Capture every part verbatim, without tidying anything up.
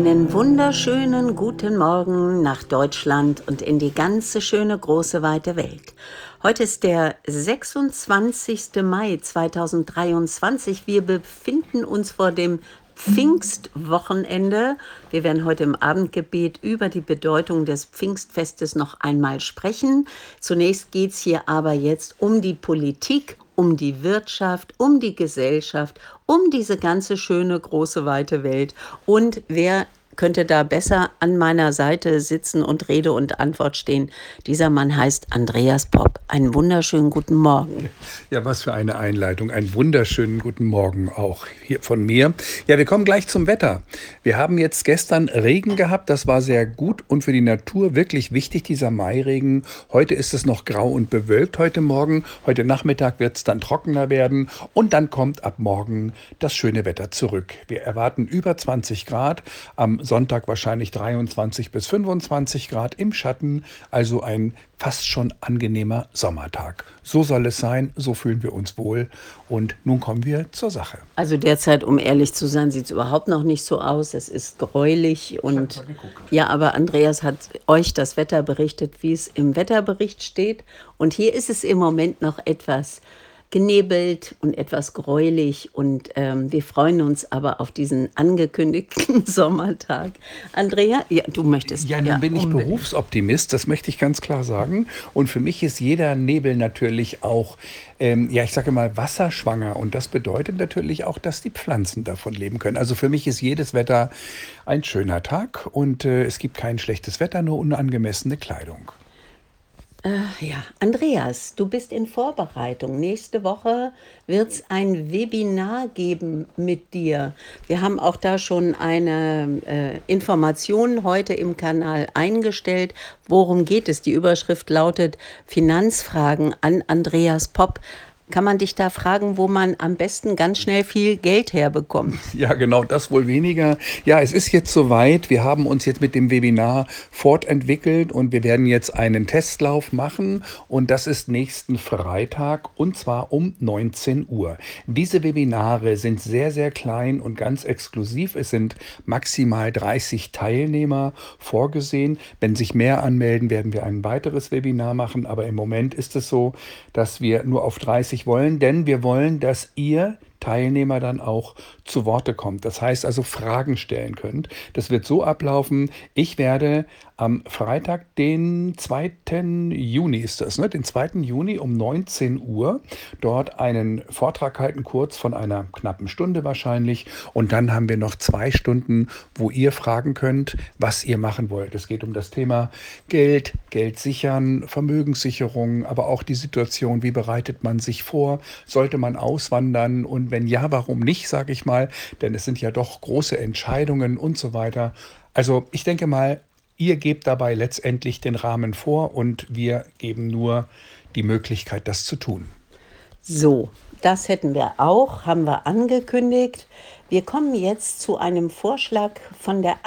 Einen wunderschönen guten Morgen nach Deutschland und in die ganze schöne große weite Welt. Heute ist der sechsundzwanzigste Mai zweitausenddreiundzwanzig. Wir befinden uns vor dem Pfingstwochenende. Wir werden heute im Abendgebet über die Bedeutung des Pfingstfestes noch einmal sprechen. Zunächst geht es hier aber jetzt um die Politik, um die Wirtschaft, um die Gesellschaft, um diese ganze schöne, große, weite Welt. Und wer könnte da besser an meiner Seite sitzen und Rede und Antwort stehen? Dieser Mann heißt Andreas Popp. Einen wunderschönen guten Morgen. Ja, was für eine Einleitung. Einen wunderschönen guten Morgen auch hier von mir. Ja, wir kommen gleich zum Wetter. Wir haben jetzt gestern Regen gehabt. Das war sehr gut und für die Natur wirklich wichtig, dieser Mairegen. Heute ist es noch grau und bewölkt heute Morgen. Heute Nachmittag wird es dann trockener werden und dann kommt ab morgen das schöne Wetter zurück. Wir erwarten über zwanzig Grad. Am Sonntag wahrscheinlich dreiundzwanzig bis fünfundzwanzig Grad im Schatten. Also ein fast schon angenehmer Sommertag. So soll es sein, so fühlen wir uns wohl. Und nun kommen wir zur Sache. Also derzeit, um ehrlich zu sein, sieht es überhaupt noch nicht so aus. Es ist gräulich und ja, aber Andreas hat euch das Wetter berichtet, wie es im Wetterbericht steht. Und hier ist es im Moment noch etwas genebelt und etwas gräulich und ähm, wir freuen uns aber auf diesen angekündigten Sommertag. Andrea, ja, du möchtest. Ja, nun ja, bin ich unbedingt. Berufsoptimist, das möchte ich ganz klar sagen. Und für mich ist jeder Nebel natürlich auch, ähm, ja, ich sage mal, wasserschwanger. Und das bedeutet natürlich auch, dass die Pflanzen davon leben können. Also für mich ist jedes Wetter ein schöner Tag und äh, es gibt kein schlechtes Wetter, nur unangemessene Kleidung. Äh, ja, Andreas, du bist in Vorbereitung. Nächste Woche wird es ein Webinar geben mit dir. Wir haben auch da schon eine äh, Information heute im Kanal eingestellt. Worum geht es? Die Überschrift lautet Finanzfragen an Andreas Popp. Kann man dich da fragen, wo man am besten ganz schnell viel Geld herbekommt? Ja, genau, das wohl weniger. Ja, es ist jetzt soweit. Wir haben uns jetzt mit dem Webinar fortentwickelt und wir werden jetzt einen Testlauf machen und das ist nächsten Freitag und zwar um neunzehn Uhr. Diese Webinare sind sehr, sehr klein und ganz exklusiv. Es sind maximal dreißig Teilnehmer vorgesehen. Wenn sich mehr anmelden, werden wir ein weiteres Webinar machen, aber im Moment ist es so, dass wir nur auf dreißig wollen, denn wir wollen, dass ihr Teilnehmer dann auch zu Worte kommt. Das heißt also Fragen stellen könnt. Das wird so ablaufen. Ich werde am Freitag, den zweiten Juni ist das, ne? Den zweiten Juni um neunzehn Uhr dort einen Vortrag halten, kurz von einer knappen Stunde wahrscheinlich. Und dann haben wir noch zwei Stunden, wo ihr fragen könnt, was ihr machen wollt. Es geht um das Thema Geld, Geld sichern, Vermögenssicherung, aber auch die Situation, wie bereitet man sich vor, sollte man auswandern und wenn ja, warum nicht, sage ich mal, denn es sind ja doch große Entscheidungen und so weiter. Also ich denke mal, ihr gebt dabei letztendlich den Rahmen vor und wir geben nur die Möglichkeit, das zu tun. So, das hätten wir auch, haben wir angekündigt. Wir kommen jetzt zu einem Vorschlag von der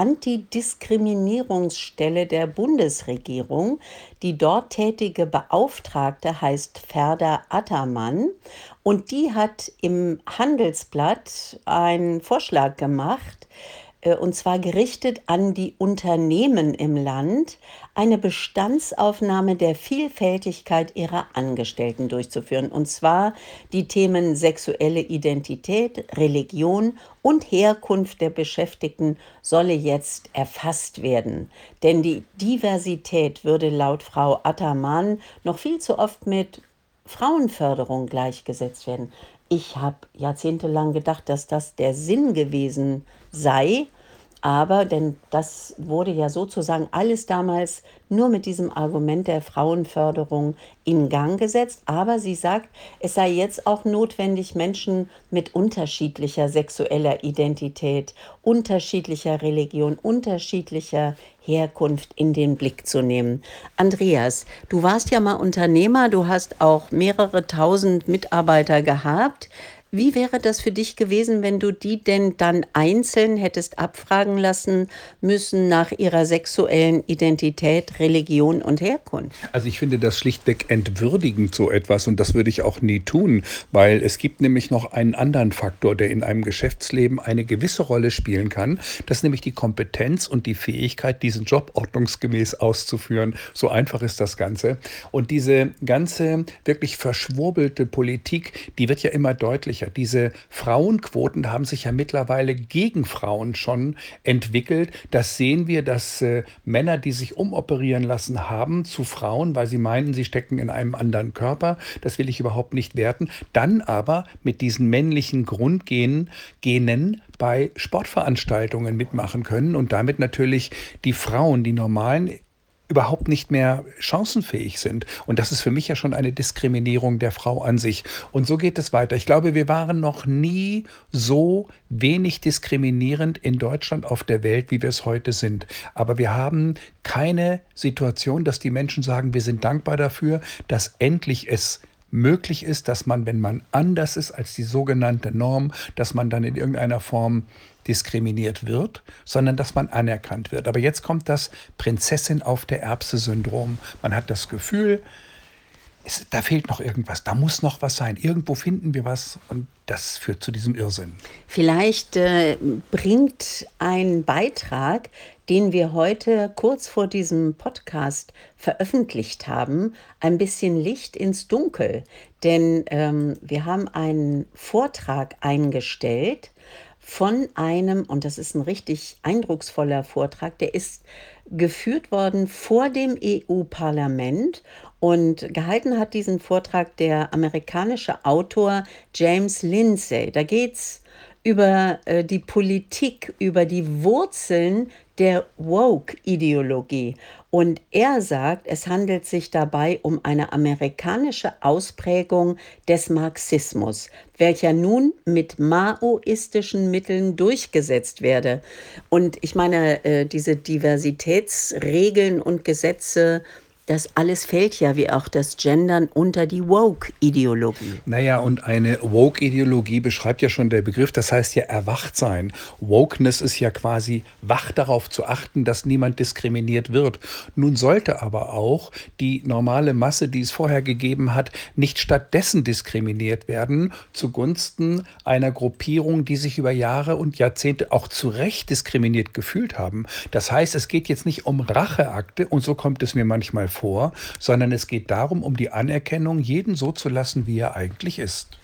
Antidiskriminierungsstelle der Bundesregierung. Die dort tätige Beauftragte heißt Ferda Attermann und die hat im Handelsblatt einen Vorschlag gemacht, äh, und zwar gerichtet an die Unternehmen im Land, eine Bestandsaufnahme der Vielfältigkeit ihrer Angestellten durchzuführen. Und zwar die Themen sexuelle Identität, Religion und Herkunft der Beschäftigten solle jetzt erfasst werden. Denn die Diversität würde laut Frau Attermann noch viel zu oft mit Frauenförderung gleichgesetzt werden. Ich habe jahrzehntelang gedacht, dass das der Sinn gewesen sei, aber denn das wurde ja sozusagen alles damals nur mit diesem Argument der Frauenförderung in Gang gesetzt. Aber sie sagt, es sei jetzt auch notwendig, Menschen mit unterschiedlicher sexueller Identität, unterschiedlicher Religion, unterschiedlicher Herkunft in den Blick zu nehmen. Andreas, du warst ja mal Unternehmer, du hast auch mehrere tausend Mitarbeiter gehabt. Wie wäre das für dich gewesen, wenn du die denn dann einzeln hättest abfragen lassen müssen nach ihrer sexuellen Identität, Religion und Herkunft? Also ich finde das schlichtweg entwürdigend, so etwas, und das würde ich auch nie tun, weil es gibt nämlich noch einen anderen Faktor, der in einem Geschäftsleben eine gewisse Rolle spielen kann. Das ist nämlich die Kompetenz und die Fähigkeit, diesen Job ordnungsgemäß auszuführen. So einfach ist das Ganze. Und diese ganze wirklich verschwurbelte Politik, die wird ja immer deutlicher. Diese Frauenquoten haben sich ja mittlerweile gegen Frauen schon entwickelt. Das sehen wir, dass äh, Männer, die sich umoperieren lassen haben, zu Frauen, weil sie meinen, sie stecken in einem anderen Körper. Das will ich überhaupt nicht werten. Dann aber mit diesen männlichen Grundgenen Genen bei Sportveranstaltungen mitmachen können und damit natürlich die Frauen, die normalen, überhaupt nicht mehr chancenfähig sind. Und das ist für mich ja schon eine Diskriminierung der Frau an sich. Und so geht es weiter. Ich glaube, wir waren noch nie so wenig diskriminierend in Deutschland auf der Welt, wie wir es heute sind. Aber wir haben keine Situation, dass die Menschen sagen, wir sind dankbar dafür, dass endlich es möglich ist, dass man, wenn man anders ist als die sogenannte Norm, dass man dann in irgendeiner Form diskriminiert wird, sondern dass man anerkannt wird. Aber jetzt kommt das Prinzessin auf der Erbse-Syndrom. Man hat das Gefühl, es, da fehlt noch irgendwas, da muss noch was sein. Irgendwo finden wir was und das führt zu diesem Irrsinn. Vielleicht äh, bringt ein Beitrag, den wir heute kurz vor diesem Podcast veröffentlicht haben, ein bisschen Licht ins Dunkel. Denn ähm, wir haben einen Vortrag eingestellt von einem, und das ist ein richtig eindrucksvoller Vortrag, der ist geführt worden vor dem E U-Parlament, und gehalten hat diesen Vortrag der amerikanische Autor James Lindsay. Da geht's über äh, die Politik, über die Wurzeln der Woke-Ideologie. Und er sagt, es handelt sich dabei um eine amerikanische Ausprägung des Marxismus, welcher nun mit maoistischen Mitteln durchgesetzt werde. Und ich meine, äh, diese Diversitätsregeln und Gesetze, das alles fällt ja, wie auch das Gendern, unter die Woke-Ideologie. Naja, und eine Woke-Ideologie beschreibt ja schon der Begriff, das heißt ja erwacht sein. Wokeness ist ja quasi wach darauf zu achten, dass niemand diskriminiert wird. Nun sollte aber auch die normale Masse, die es vorher gegeben hat, nicht stattdessen diskriminiert werden, zugunsten einer Gruppierung, die sich über Jahre und Jahrzehnte auch zu Recht diskriminiert gefühlt haben. Das heißt, es geht jetzt nicht um Racheakte, und so kommt es mir manchmal vor, sondern es geht darum, um die Anerkennung, jeden so zu lassen, wie er eigentlich ist.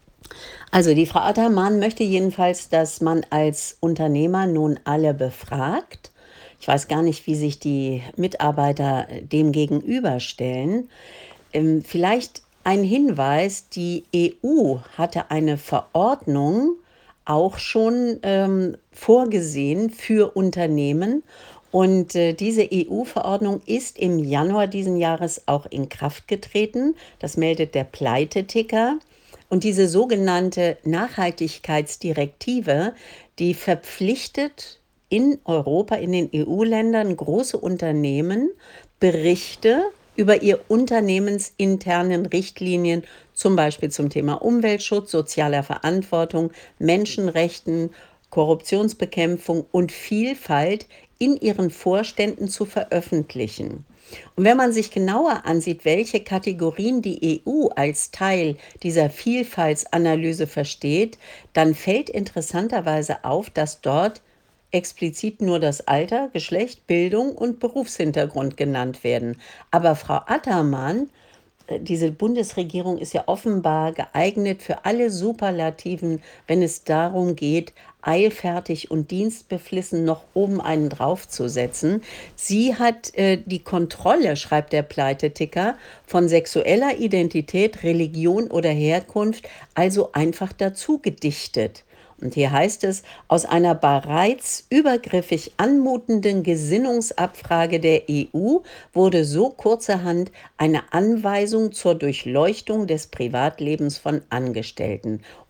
Also die Frau Attermann möchte jedenfalls, dass man als Unternehmer nun alle befragt. Ich weiß gar nicht, wie sich die Mitarbeiter äh, dem gegenüberstellen. Ähm, vielleicht ein Hinweis, die E U hatte eine Verordnung auch schon ähm, vorgesehen für Unternehmen. Und äh, diese E U-Verordnung ist im Januar diesen Jahres auch in Kraft getreten. Das meldet der Pleiteticker. Und diese sogenannte Nachhaltigkeitsdirektive, die verpflichtet in Europa, in den E U-Ländern, große Unternehmen, Berichte über ihr unternehmensinternen Richtlinien, zum Beispiel zum Thema Umweltschutz, sozialer Verantwortung, Menschenrechten, Korruptionsbekämpfung und Vielfalt in ihren Vorständen zu veröffentlichen. Und wenn man sich genauer ansieht, welche Kategorien die E U als Teil dieser Vielfaltsanalyse versteht, dann fällt interessanterweise auf, dass dort explizit nur das Alter, Geschlecht, Bildung und Berufshintergrund genannt werden. Aber Frau Attermann, äh, diese Bundesregierung ist ja offenbar geeignet für alle Superlativen, wenn es darum geht, eilfertig und dienstbeflissen noch oben einen draufzusetzen. Sie hat äh, die Kontrolle, schreibt der Pleiteticker, von sexueller Identität, Religion oder Herkunft also einfach dazu gedichtet. Und hier heißt es, aus einer bereits übergriffig anmutenden Gesinnungsabfrage der E U wurde so kurzerhand eine Anweisung zur Durchleuchtung des Privatlebens von Angestellten.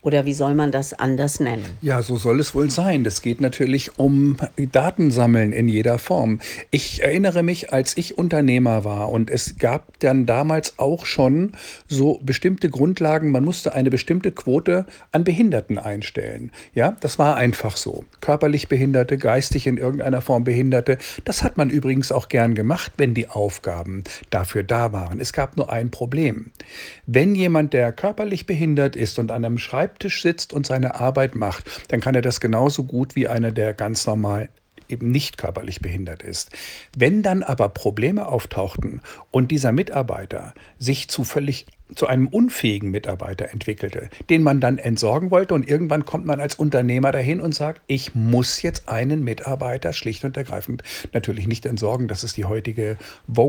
Oder wie soll man das anders nennen? Ja, so soll es wohl sein. Das geht natürlich um Datensammeln in jeder Form. Ich erinnere mich, als ich Unternehmer war und es gab dann damals auch schon so bestimmte Grundlagen. Man musste eine bestimmte Quote an Behinderten einstellen. Ja, das war einfach so. Körperlich Behinderte, geistig in irgendeiner Form Behinderte. Das hat man übrigens auch gern gemacht, wenn die Aufgaben dafür da waren. Es gab nur ein Problem. Wenn jemand, der körperlich behindert ist und an einem Schreibtisch sitzt und seine Arbeit macht, dann kann er das genauso gut wie einer, der ganz normal eben nicht körperlich behindert ist. Wenn dann aber Probleme auftauchten und dieser Mitarbeiter sich zu völlig zu einem unfähigen Mitarbeiter entwickelte, den man dann entsorgen wollte und irgendwann kommt man als Unternehmer dahin und sagt, ich muss jetzt einen Mitarbeiter schlicht und ergreifend natürlich nicht entsorgen, das ist die heutige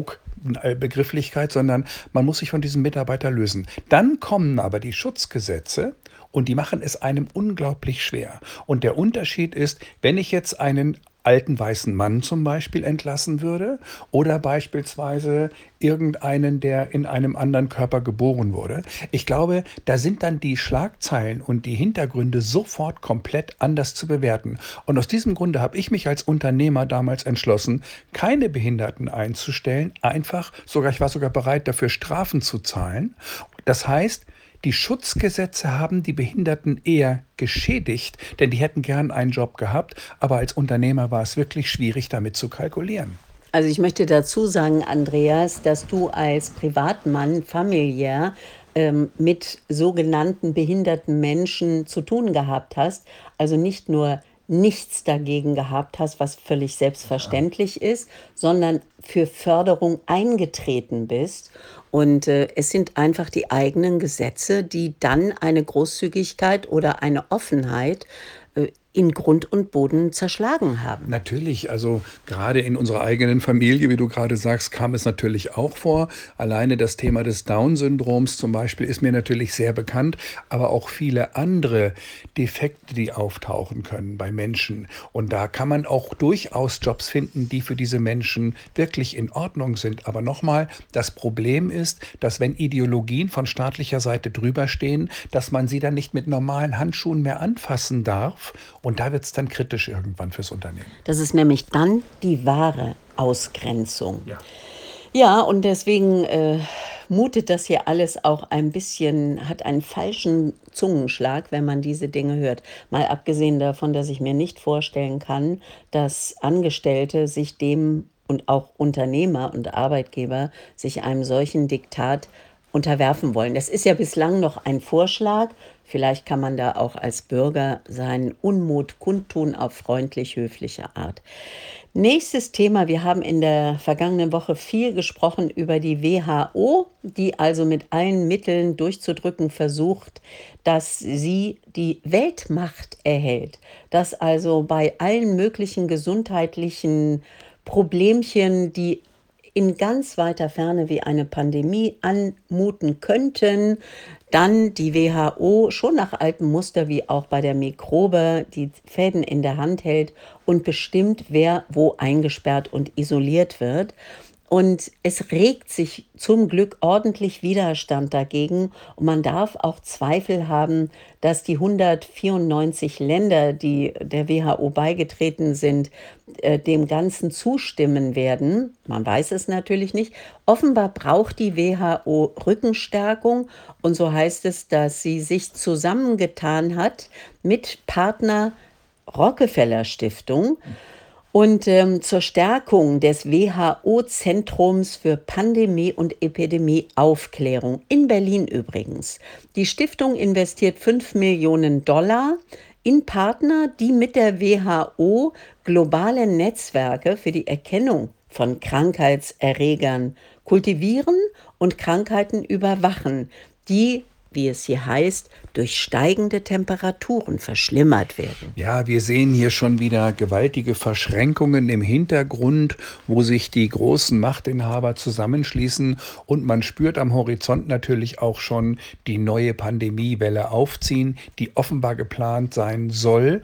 Vogue-Begrifflichkeit, sondern man muss sich von diesem Mitarbeiter lösen. Dann kommen aber die Schutzgesetze und die machen es einem unglaublich schwer. Und der Unterschied ist, wenn ich jetzt einen alten weißen Mann zum Beispiel entlassen würde oder beispielsweise irgendeinen, der in einem anderen Körper geboren wurde. Ich glaube, da sind dann die Schlagzeilen und die Hintergründe sofort komplett anders zu bewerten. Und aus diesem Grunde habe ich mich als Unternehmer damals entschlossen, keine Behinderten einzustellen, einfach, sogar ich war sogar bereit, dafür Strafen zu zahlen. Das heißt, die Schutzgesetze haben die Behinderten eher geschädigt, denn die hätten gern einen Job gehabt, aber als Unternehmer war es wirklich schwierig, damit zu kalkulieren. Also ich möchte dazu sagen, Andreas, dass du als Privatmann familiär ähm, mit sogenannten behinderten Menschen zu tun gehabt hast, also nicht nur nichts dagegen gehabt hast, was völlig selbstverständlich ist, sondern für Förderung eingetreten bist. Und äh, es sind einfach die eigenen Gesetze, die dann eine Großzügigkeit oder eine Offenheit äh, in Grund und Boden zerschlagen haben. Natürlich, also gerade in unserer eigenen Familie, wie du gerade sagst, kam es natürlich auch vor. Alleine das Thema des Down-Syndroms zum Beispiel ist mir natürlich sehr bekannt, aber auch viele andere Defekte, die auftauchen können bei Menschen. Und da kann man auch durchaus Jobs finden, die für diese Menschen wirklich in Ordnung sind. Aber nochmal, das Problem ist, dass wenn Ideologien von staatlicher Seite drüber stehen, dass man sie dann nicht mit normalen Handschuhen mehr anfassen darf. Und da wird es dann kritisch irgendwann fürs Unternehmen. Das ist nämlich dann die wahre Ausgrenzung. Ja. Ja, und deswegen äh, mutet das hier alles auch ein bisschen, hat einen falschen Zungenschlag, wenn man diese Dinge hört. Mal abgesehen davon, dass ich mir nicht vorstellen kann, dass Angestellte sich dem und auch Unternehmer und Arbeitgeber sich einem solchen Diktat unterwerfen wollen. Das ist ja bislang noch ein Vorschlag. Vielleicht kann man da auch als Bürger seinen Unmut kundtun auf freundlich höfliche Art. Nächstes Thema. Wir haben in der vergangenen Woche viel gesprochen über die W H O, die also mit allen Mitteln durchzudrücken versucht, dass sie die Weltmacht erhält. Dass also bei allen möglichen gesundheitlichen Problemchen, die in ganz weiter Ferne wie eine Pandemie anmuten könnten, dann die W H O schon nach altem Muster wie auch bei der Mikrobe die Fäden in der Hand hält und bestimmt, wer wo eingesperrt und isoliert wird. Und es regt sich zum Glück ordentlich Widerstand dagegen. Und man darf auch Zweifel haben, dass die hundertvierundneunzig Länder, die der W H O beigetreten sind, äh, dem Ganzen zustimmen werden. Man weiß es natürlich nicht. Offenbar braucht die W H O Rückenstärkung. Und so heißt es, dass sie sich zusammengetan hat mit Partner Rockefeller Stiftung. Und ähm, zur Stärkung des W H O-Zentrums für Pandemie- und Epidemieaufklärung in Berlin übrigens. Die Stiftung investiert fünf Millionen Dollar in Partner, die mit der W H O globale Netzwerke für die Erkennung von Krankheitserregern kultivieren und Krankheiten überwachen, die, wie es hier heißt, durch steigende Temperaturen verschlimmert werden. Ja, wir sehen hier schon wieder gewaltige Verschränkungen im Hintergrund, wo sich die großen Machtinhaber zusammenschließen und man spürt am Horizont natürlich auch schon die neue Pandemiewelle aufziehen, die offenbar geplant sein soll.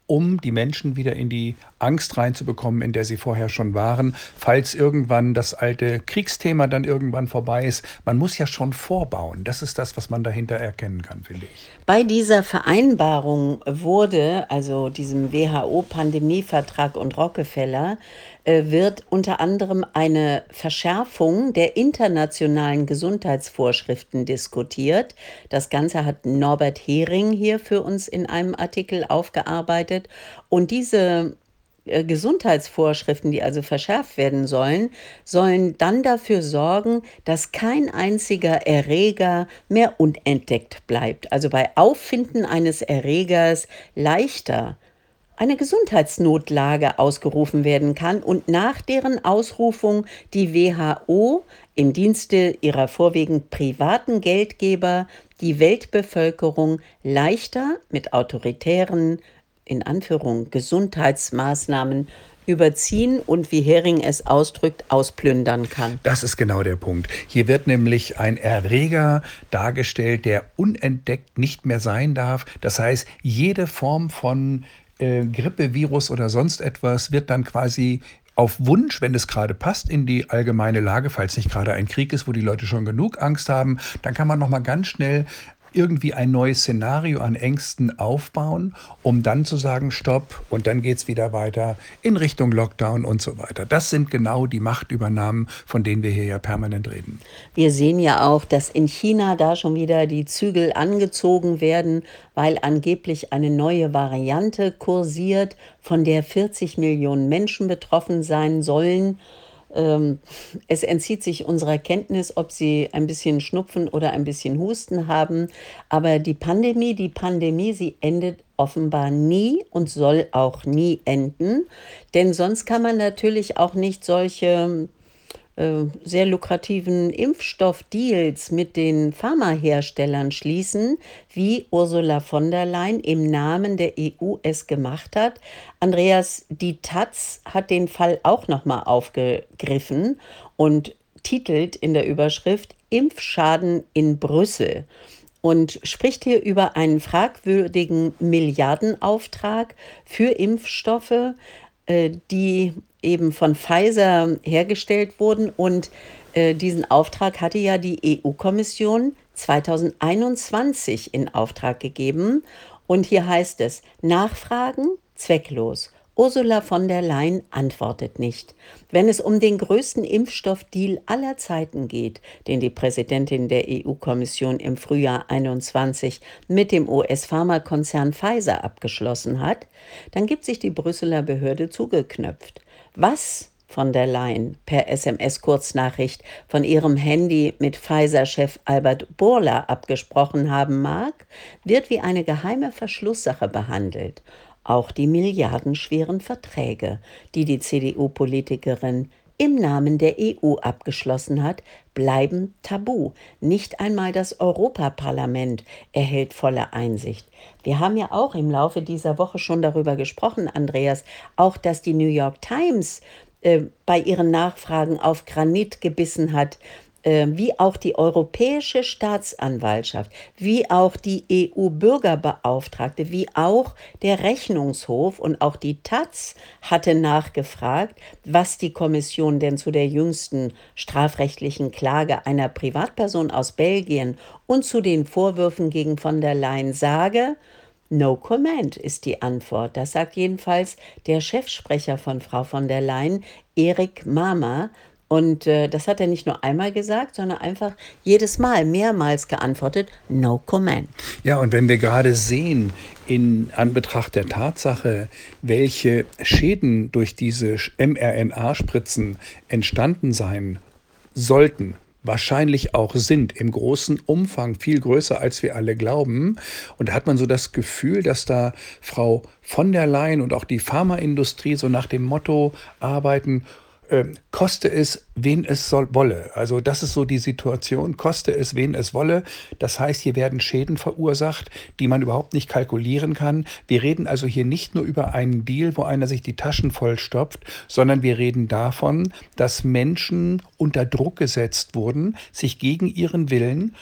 um die Menschen wieder in die Angst reinzubekommen, in der sie vorher schon waren, falls irgendwann das alte Kriegsthema dann irgendwann vorbei ist. Man muss ja schon vorbauen. Das ist das, was man dahinter erkennen kann, finde ich. Bei dieser Vereinbarung wurde, also diesem W H O-Pandemievertrag und Rockefeller, äh, wird unter anderem eine Verschärfung der internationalen Gesundheitsvorschriften diskutiert. Das Ganze hat Norbert Hering hier für uns in einem Artikel aufgearbeitet. Und diese äh, Gesundheitsvorschriften, die also verschärft werden sollen, sollen dann dafür sorgen, dass kein einziger Erreger mehr unentdeckt bleibt. Also bei Auffinden eines Erregers leichter eine Gesundheitsnotlage ausgerufen werden kann und nach deren Ausrufung die W H O im Dienste ihrer vorwiegend privaten Geldgeber die Weltbevölkerung leichter mit autoritären, in Anführung, Gesundheitsmaßnahmen überziehen und, wie Hering es ausdrückt, ausplündern kann. Das ist genau der Punkt. Hier wird nämlich ein Erreger dargestellt, der unentdeckt nicht mehr sein darf. Das heißt, jede Form von äh, Grippevirus oder sonst etwas wird dann quasi auf Wunsch, wenn es gerade passt, in die allgemeine Lage, falls nicht gerade ein Krieg ist, wo die Leute schon genug Angst haben, dann kann man noch mal ganz schnell irgendwie ein neues Szenario an Ängsten aufbauen, um dann zu sagen, stopp, und dann geht's wieder weiter in Richtung Lockdown und so weiter. Das sind genau die Machtübernahmen, von denen wir hier ja permanent reden. Wir sehen ja auch, dass in China da schon wieder die Zügel angezogen werden, weil angeblich eine neue Variante kursiert, von der vierzig Millionen Menschen betroffen sein sollen. Ähm, es entzieht sich unserer Kenntnis, ob sie ein bisschen Schnupfen oder ein bisschen Husten haben. Aber die Pandemie, die Pandemie, sie endet offenbar nie und soll auch nie enden. Denn sonst kann man natürlich auch nicht solche äh, sehr lukrativen Impfstoffdeals mit den Pharmaherstellern schließen, wie Ursula von der Leyen im Namen der E U es gemacht hat. Andreas, die Taz hat den Fall auch nochmal aufgegriffen und titelt in der Überschrift Impfschaden in Brüssel und spricht hier über einen fragwürdigen Milliardenauftrag für Impfstoffe, äh, die eben von Pfizer hergestellt wurden. Und äh, diesen Auftrag hatte ja die E U-Kommission zweitausendeinundzwanzig in Auftrag gegeben. Und hier heißt es, Nachfragen zwecklos. Ursula von der Leyen antwortet nicht. Wenn es um den größten Impfstoffdeal aller Zeiten geht, den die Präsidentin der E U-Kommission im Frühjahr einundzwanzig mit dem U S-Pharmakonzern Pfizer abgeschlossen hat, dann gibt sich die Brüsseler Behörde zugeknöpft. Was von der Leyen per S M S-Kurznachricht von ihrem Handy mit Pfizer-Chef Albert Bourla abgesprochen haben mag, wird wie eine geheime Verschlusssache behandelt. Auch die milliardenschweren Verträge, die die C D U-Politikerin im Namen der E U abgeschlossen hat, bleiben tabu. Nicht einmal das Europaparlament erhält volle Einsicht. Wir haben ja auch im Laufe dieser Woche schon darüber gesprochen, Andreas, auch dass die New York Times äh, bei ihren Nachfragen auf Granit gebissen hat, äh, wie auch die Europäische Staatsanwaltschaft, wie auch die E U-Bürgerbeauftragte, wie auch der Rechnungshof und auch die Taz hatte nachgefragt, was die Kommission denn zu der jüngsten strafrechtlichen Klage einer Privatperson aus Belgien und zu den Vorwürfen gegen von der Leyen sage. No comment ist die Antwort. Das sagt jedenfalls der Chefsprecher von Frau von der Leyen, Erik Mamer. Und äh, das hat er nicht nur einmal gesagt, sondern einfach jedes Mal, mehrmals geantwortet, no comment. Ja, und wenn wir gerade sehen, in Anbetracht der Tatsache, welche Schäden durch diese mRNA-Spritzen entstanden sein sollten, wahrscheinlich auch sind, im großen Umfang, viel größer, als wir alle glauben. Und da hat man so das Gefühl, dass da Frau von der Leyen und auch die Pharmaindustrie so nach dem Motto arbeiten, äh, koste es, wen es soll, wolle. Also das ist so die Situation, koste es, wen es wolle. Das heißt, hier werden Schäden verursacht, die man überhaupt nicht kalkulieren kann. Wir reden also hier nicht nur über einen Deal, wo einer sich die Taschen vollstopft, sondern wir reden davon, dass Menschen unter Druck gesetzt wurden, sich gegen ihren Willen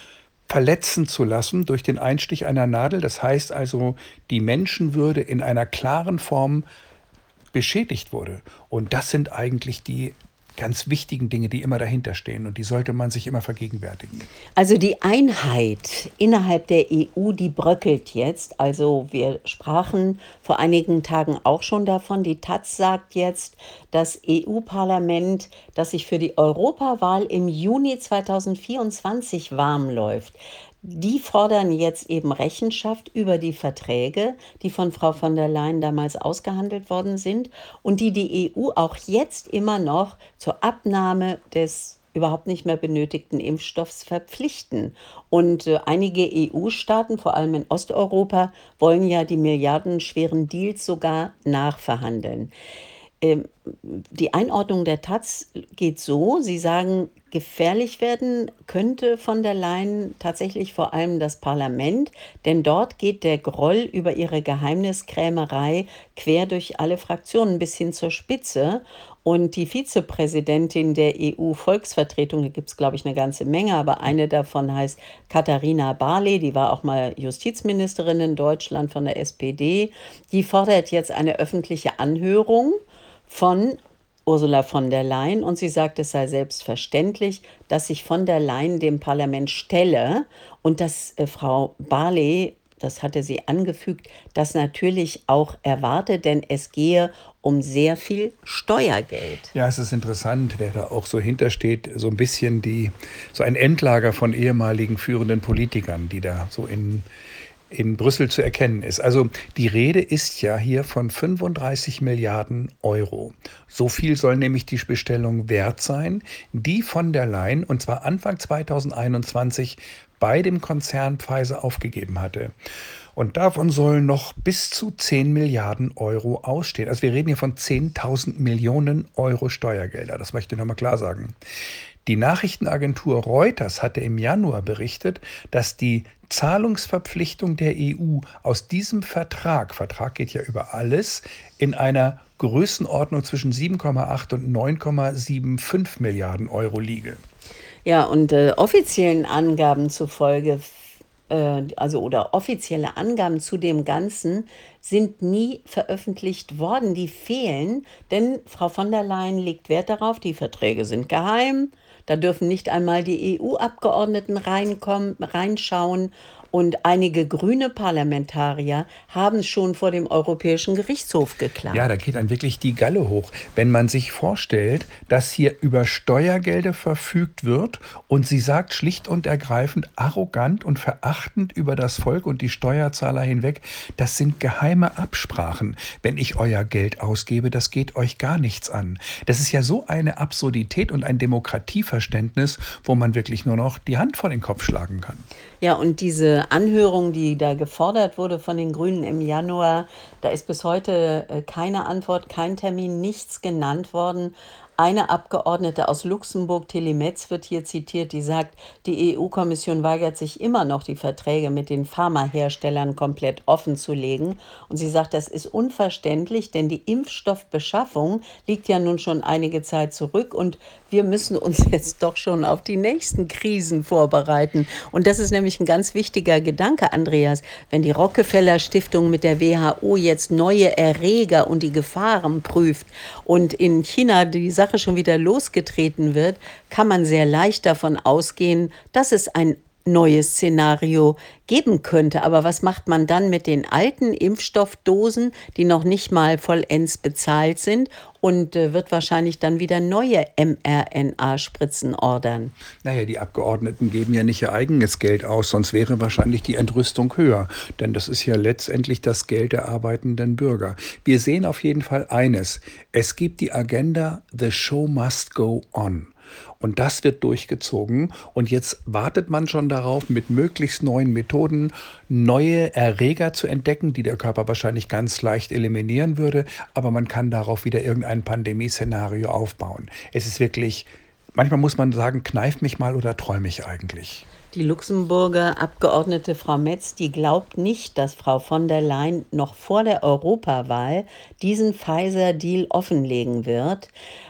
verletzen zu lassen durch den Einstich einer Nadel. Das heißt also, die Menschenwürde in einer klaren Form beschädigt wurde. Und das sind eigentlich die ganz wichtigen Dinge, die immer dahinter stehen. Und die sollte man sich immer vergegenwärtigen. Also die Einheit innerhalb der E U, die bröckelt jetzt. Also wir sprachen vor einigen Tagen auch schon davon. Die Taz sagt jetzt, das E U-Parlament, das sich für die Europawahl im Juni zweitausendvierundzwanzig warm läuft, die fordern jetzt eben Rechenschaft über die Verträge, die von Frau von der Leyen damals ausgehandelt worden sind und die die E U auch jetzt immer noch zur Abnahme des überhaupt nicht mehr benötigten Impfstoffs verpflichten. Und äh, einige E U-Staaten, vor allem in Osteuropa, wollen ja die milliardenschweren Deals sogar nachverhandeln. Ähm, die Einordnung der Taz geht so, Sie sagen, gefährlich werden könnte von der Leyen tatsächlich vor allem das Parlament, denn dort geht der Groll über ihre Geheimniskrämerei quer durch alle Fraktionen bis hin zur Spitze. Und die Vizepräsidentin der E U-Volksvertretung, da gibt es, glaube ich, eine ganze Menge, aber eine davon heißt Katharina Barley, die war auch mal Justizministerin in Deutschland von der S P D, die fordert jetzt eine öffentliche Anhörung von Ursula von der Leyen und sie sagt, es sei selbstverständlich, dass sich von der Leyen dem Parlament stelle und dass äh, Frau Barley, das hatte sie angefügt, das natürlich auch erwarte, denn es gehe um sehr viel Steuergeld. Ja, es ist interessant, wer da auch so hintersteht, so ein bisschen die, so ein Endlager von ehemaligen führenden Politikern, die da so in, in Brüssel zu erkennen ist. Also die Rede ist ja hier von fünfunddreißig Milliarden Euro. So viel soll nämlich die Bestellung wert sein, die von der Leyen, und zwar Anfang zweitausendeinundzwanzig, bei dem Konzern Pfizer aufgegeben hatte. Und davon sollen noch bis zu zehn Milliarden Euro ausstehen. Also wir reden hier von zehntausend Millionen Euro Steuergelder. Das möchte ich nochmal klar sagen. Die Nachrichtenagentur Reuters hatte im Januar berichtet, dass die Zahlungsverpflichtung der E U aus diesem Vertrag, Vertrag geht ja über alles, in einer Größenordnung zwischen sieben Komma acht und neun Komma fünfundsiebzig Milliarden Euro liege. Ja, und äh, offiziellen Angaben zufolge, äh, also oder offizielle Angaben zu dem Ganzen sind nie veröffentlicht worden. Die fehlen, denn Frau von der Leyen legt Wert darauf, die Verträge sind geheim, da dürfen nicht einmal die E U-Abgeordneten reinkommen, reinschauen. Und einige grüne Parlamentarier haben schon vor dem Europäischen Gerichtshof geklagt. Ja, da geht dann wirklich die Galle hoch, wenn man sich vorstellt, dass hier über Steuergelder verfügt wird und sie sagt schlicht und ergreifend arrogant und verachtend über das Volk und die Steuerzahler hinweg, das sind geheime Absprachen. Wenn ich euer Geld ausgebe, das geht euch gar nichts an. Das ist ja so eine Absurdität und ein Demokratieverständnis, wo man wirklich nur noch die Hand vor den Kopf schlagen kann. Ja, und diese Anhörung, die da gefordert wurde von den Grünen im Januar, da ist bis heute äh, keine Antwort, kein Termin, nichts genannt worden. Eine Abgeordnete aus Luxemburg, Tilly Metz, wird hier zitiert, die sagt, die E U-Kommission weigert sich immer noch, die Verträge mit den Pharmaherstellern komplett offen zu legen. Und sie sagt, das ist unverständlich, denn die Impfstoffbeschaffung liegt ja nun schon einige Zeit zurück und wir müssen uns jetzt doch schon auf die nächsten Krisen vorbereiten. Und das ist nämlich ein ganz wichtiger Gedanke, Andreas. Wenn die Rockefeller Stiftung mit der W H O jetzt neue Erreger und die Gefahren prüft und in China die Sache schon wieder losgetreten wird, kann man sehr leicht davon ausgehen, dass es ein neues Szenario geben könnte. Aber was macht man dann mit den alten Impfstoffdosen, die noch nicht mal vollends bezahlt sind und äh, wird wahrscheinlich dann wieder neue mRNA-Spritzen ordern? Naja, die Abgeordneten geben ja nicht ihr eigenes Geld aus, sonst wäre wahrscheinlich die Entrüstung höher. Denn das ist ja letztendlich das Geld der arbeitenden Bürger. Wir sehen auf jeden Fall eines. Es gibt die Agenda The Show Must Go On. Und das wird durchgezogen. Und jetzt wartet man schon darauf, mit möglichst neuen Methoden neue Erreger zu entdecken, die der Körper wahrscheinlich ganz leicht eliminieren würde. Aber man kann darauf wieder irgendein Pandemieszenario aufbauen. Es ist wirklich, manchmal muss man sagen, kneif mich mal oder träume ich eigentlich. Die Luxemburger Abgeordnete Frau Metz, die glaubt nicht, dass Frau von der Leyen noch vor der Europawahl diesen Pfizer-Deal offenlegen wird.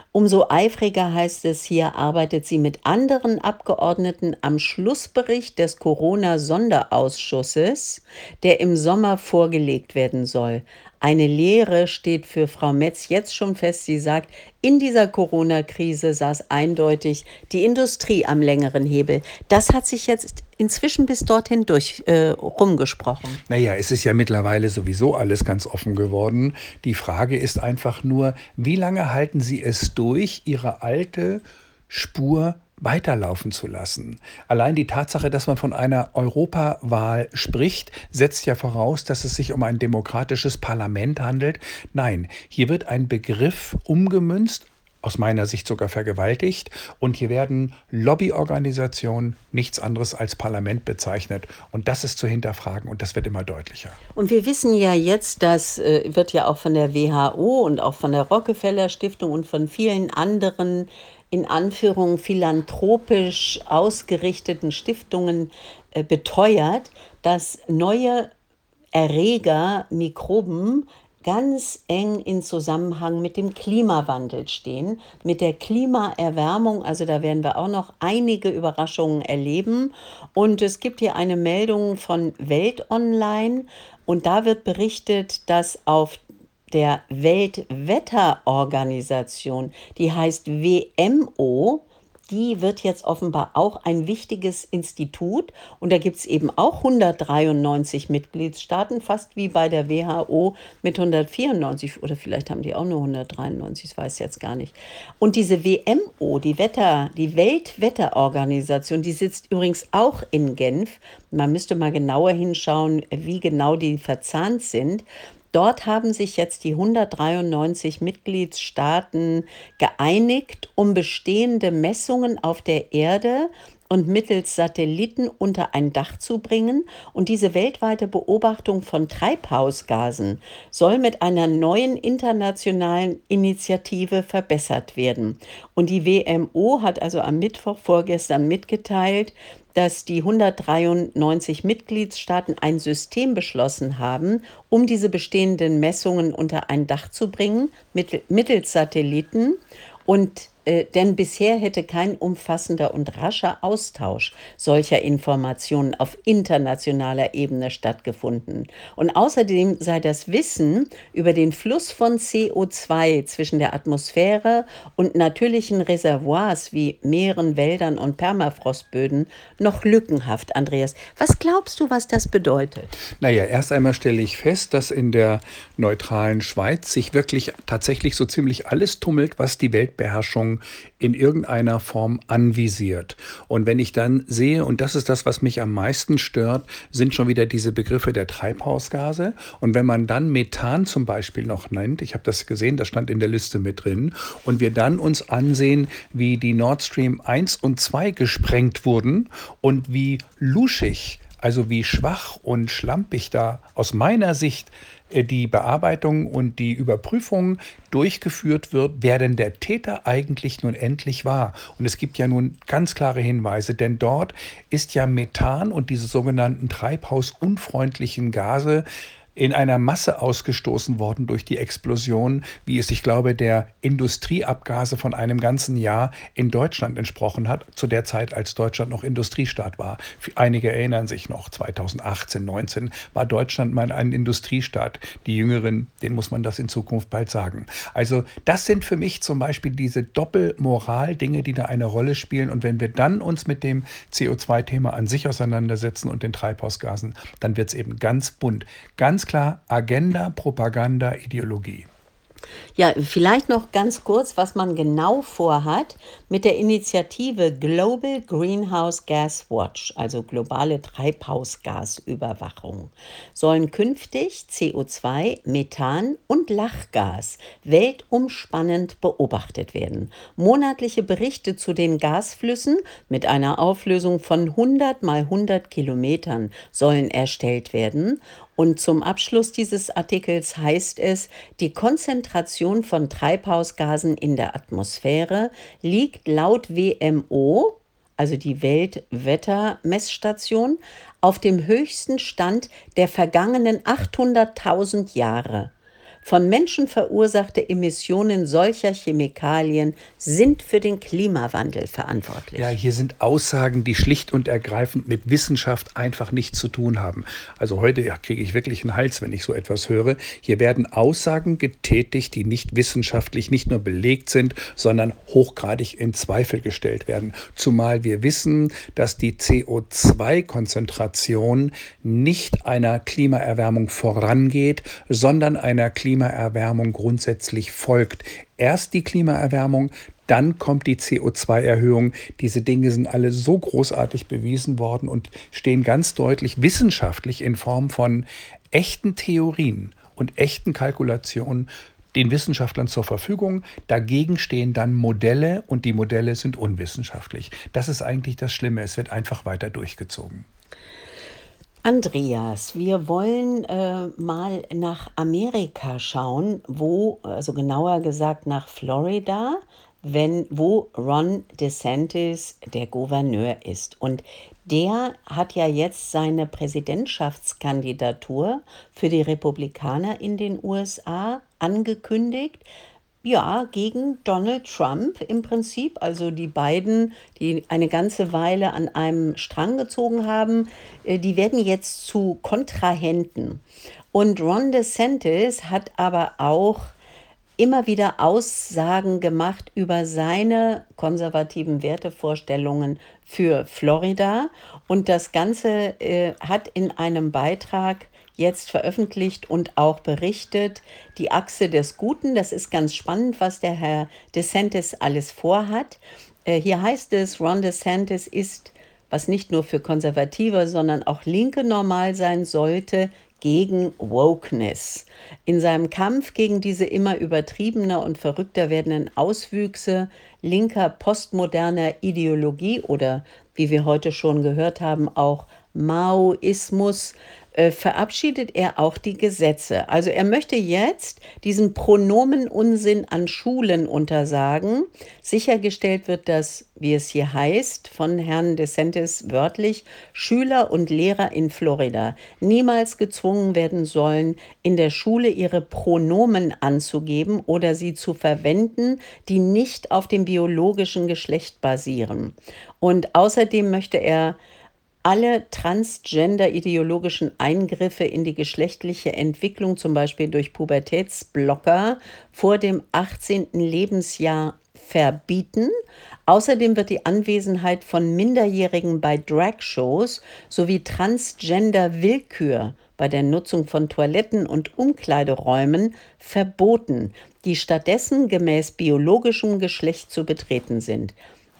Umso eifriger, heißt es hier, arbeitet sie mit anderen Abgeordneten am Schlussbericht des Corona-Sonderausschusses, der im Sommer vorgelegt werden soll. Eine Lehre steht für Frau Metz jetzt schon fest. Sie sagt, in dieser Corona-Krise saß eindeutig die Industrie am längeren Hebel. Das hat sich jetzt inzwischen bis dorthin durch äh, rumgesprochen. Naja, es ist ja mittlerweile sowieso alles ganz offen geworden. Die Frage ist einfach nur, wie lange halten Sie es durch, Ihre alte Spur weiterlaufen zu lassen? Allein die Tatsache, dass man von einer Europawahl spricht, setzt ja voraus, dass es sich um ein demokratisches Parlament handelt. Nein, hier wird ein Begriff umgemünzt, aus meiner Sicht sogar vergewaltigt. Und hier werden Lobbyorganisationen, nichts anderes als Parlament bezeichnet. Und das ist zu hinterfragen und das wird immer deutlicher. Und wir wissen ja jetzt, das äh, wird ja auch von der W H O und auch von der Rockefeller Stiftung und von vielen anderen in Anführung philanthropisch ausgerichteten Stiftungen äh, beteuert, dass neue Erreger, Mikroben ganz eng in Zusammenhang mit dem Klimawandel stehen, mit der Klimaerwärmung. Also da werden wir auch noch einige Überraschungen erleben. Und es gibt hier eine Meldung von Welt Online und da wird berichtet, dass auf der Weltwetterorganisation, die heißt W M O, die wird jetzt offenbar auch ein wichtiges Institut und da gibt es eben auch hundertdreiundneunzig Mitgliedstaaten, fast wie bei der W H O mit hundertvierundneunzig oder vielleicht haben die auch nur hundertdreiundneunzig, ich weiß jetzt gar nicht. Und diese W M O, die Wetter, die Weltwetterorganisation, die sitzt übrigens auch in Genf. Man müsste mal genauer hinschauen, wie genau die verzahnt sind. Dort haben sich jetzt die hundertdreiundneunzig Mitgliedstaaten geeinigt, um bestehende Messungen auf der Erde und mittels Satelliten unter ein Dach zu bringen. Und diese weltweite Beobachtung von Treibhausgasen soll mit einer neuen internationalen Initiative verbessert werden. Und die W M O hat also am Mittwoch vorgestern mitgeteilt, dass die hundertdreiundneunzig Mitgliedstaaten ein System beschlossen haben, um diese bestehenden Messungen unter ein Dach zu bringen, mittels Satelliten. Und äh, denn bisher hätte kein umfassender und rascher Austausch solcher Informationen auf internationaler Ebene stattgefunden. Und außerdem sei das Wissen über den Fluss von C O zwei zwischen der Atmosphäre und natürlichen Reservoirs wie Meeren, Wäldern und Permafrostböden noch lückenhaft. Andreas, was glaubst du, was das bedeutet? Naja, erst einmal stelle ich fest, dass in der neutralen Schweiz sich wirklich tatsächlich so ziemlich alles tummelt, was die Weltbeherrschung in irgendeiner Form anvisiert. Und wenn ich dann sehe, und das ist das, was mich am meisten stört, sind schon wieder diese Begriffe der Treibhausgase. Und wenn man dann Methan zum Beispiel noch nennt, ich habe das gesehen, das stand in der Liste mit drin, und wir dann uns ansehen, wie die Nord Stream eins und zwei gesprengt wurden und wie luschig, also wie schwach und schlampig da aus meiner Sicht äh, die Bearbeitung und die Überprüfung durchgeführt wird, wer denn der Täter eigentlich nun endlich war. Und es gibt ja nun ganz klare Hinweise, denn dort ist ja Methan und diese sogenannten treibhausunfreundlichen Gase in einer Masse ausgestoßen worden durch die Explosion, wie es, ich glaube, der Industrieabgase von einem ganzen Jahr in Deutschland entsprochen hat, zu der Zeit, als Deutschland noch Industriestaat war. Einige erinnern sich noch, zweitausendachtzehn, neunzehn war Deutschland mal ein Industriestaat. Die Jüngeren, denen muss man das in Zukunft bald sagen. Also das sind für mich zum Beispiel diese Doppelmoral-Dinge, die da eine Rolle spielen. Und wenn wir dann uns mit dem C O zwei Thema an sich auseinandersetzen und den Treibhausgasen, dann wird es eben ganz bunt. Ganz klar Agenda, Propaganda, Ideologie. Ja, vielleicht noch ganz kurz, was man genau vorhat mit der Initiative Global Greenhouse Gas Watch, also globale Treibhausgasüberwachung, sollen künftig C O zwei, Methan und Lachgas weltumspannend beobachtet werden. Monatliche Berichte zu den Gasflüssen mit einer Auflösung von hundert mal hundert Kilometern sollen erstellt werden. Und zum Abschluss dieses Artikels heißt es, die Konzentration von Treibhausgasen in der Atmosphäre liegt laut W M O, also die Weltwettermessstation, auf dem höchsten Stand der vergangenen achthunderttausend Jahre. Von Menschen verursachte Emissionen solcher Chemikalien sind für den Klimawandel Ja, verantwortlich. hier sind Aussagen, die schlicht und ergreifend mit Wissenschaft einfach nichts zu tun haben. Also heute ja, kriege ich wirklich einen Hals, wenn ich so etwas höre. Hier werden Aussagen getätigt, die nicht wissenschaftlich nicht nur belegt sind, sondern hochgradig in Zweifel gestellt werden. Zumal wir wissen, dass die C O zwei Konzentration nicht einer Klimaerwärmung vorangeht, sondern einer Klimaerwärmung grundsätzlich folgt. Erst die Klimaerwärmung, dann kommt die C O zwei Erhöhung. Diese Dinge sind alle so großartig bewiesen worden und stehen ganz deutlich wissenschaftlich in Form von echten Theorien und echten Kalkulationen den Wissenschaftlern zur Verfügung. Dagegen stehen dann Modelle und die Modelle sind unwissenschaftlich. Das ist eigentlich das Schlimme. Es wird einfach weiter durchgezogen. Andreas, wir wollen äh, mal nach Amerika schauen, wo, also genauer gesagt nach Florida, wenn, wo Ron DeSantis der Gouverneur ist. Und der hat ja jetzt seine Präsidentschaftskandidatur für die Republikaner in den U S A angekündigt. Ja, gegen Donald Trump im Prinzip. Also die beiden, die eine ganze Weile an einem Strang gezogen haben, äh, die werden jetzt zu Kontrahenten. Und Ron DeSantis hat aber auch immer wieder Aussagen gemacht über seine konservativen Wertevorstellungen für Florida. Und das Ganze äh, hat in einem Beitrag jetzt veröffentlicht und auch berichtet, die Achse des Guten. Das ist ganz spannend, was der Herr DeSantis alles vorhat. Äh, hier heißt es, Ron DeSantis ist, was nicht nur für Konservative, sondern auch Linke normal sein sollte, gegen Wokeness. In seinem Kampf gegen diese immer übertriebener und verrückter werdenden Auswüchse linker postmoderner Ideologie oder, wie wir heute schon gehört haben, auch Maoismus, äh, verabschiedet er auch die Gesetze. Also er möchte jetzt diesen Pronomenunsinn an Schulen untersagen. Sichergestellt wird, dass, wie es hier heißt, von Herrn DeSantis wörtlich, Schüler und Lehrer in Florida niemals gezwungen werden sollen, in der Schule ihre Pronomen anzugeben oder sie zu verwenden, die nicht auf dem biologischen Geschlecht basieren. Und außerdem möchte er alle transgender-ideologischen Eingriffe in die geschlechtliche Entwicklung, zum Beispiel durch Pubertätsblocker, vor dem achtzehnten Lebensjahr verbieten. Außerdem wird die Anwesenheit von Minderjährigen bei Dragshows sowie Transgender-Willkür bei der Nutzung von Toiletten und Umkleideräumen verboten, die stattdessen gemäß biologischem Geschlecht zu betreten sind.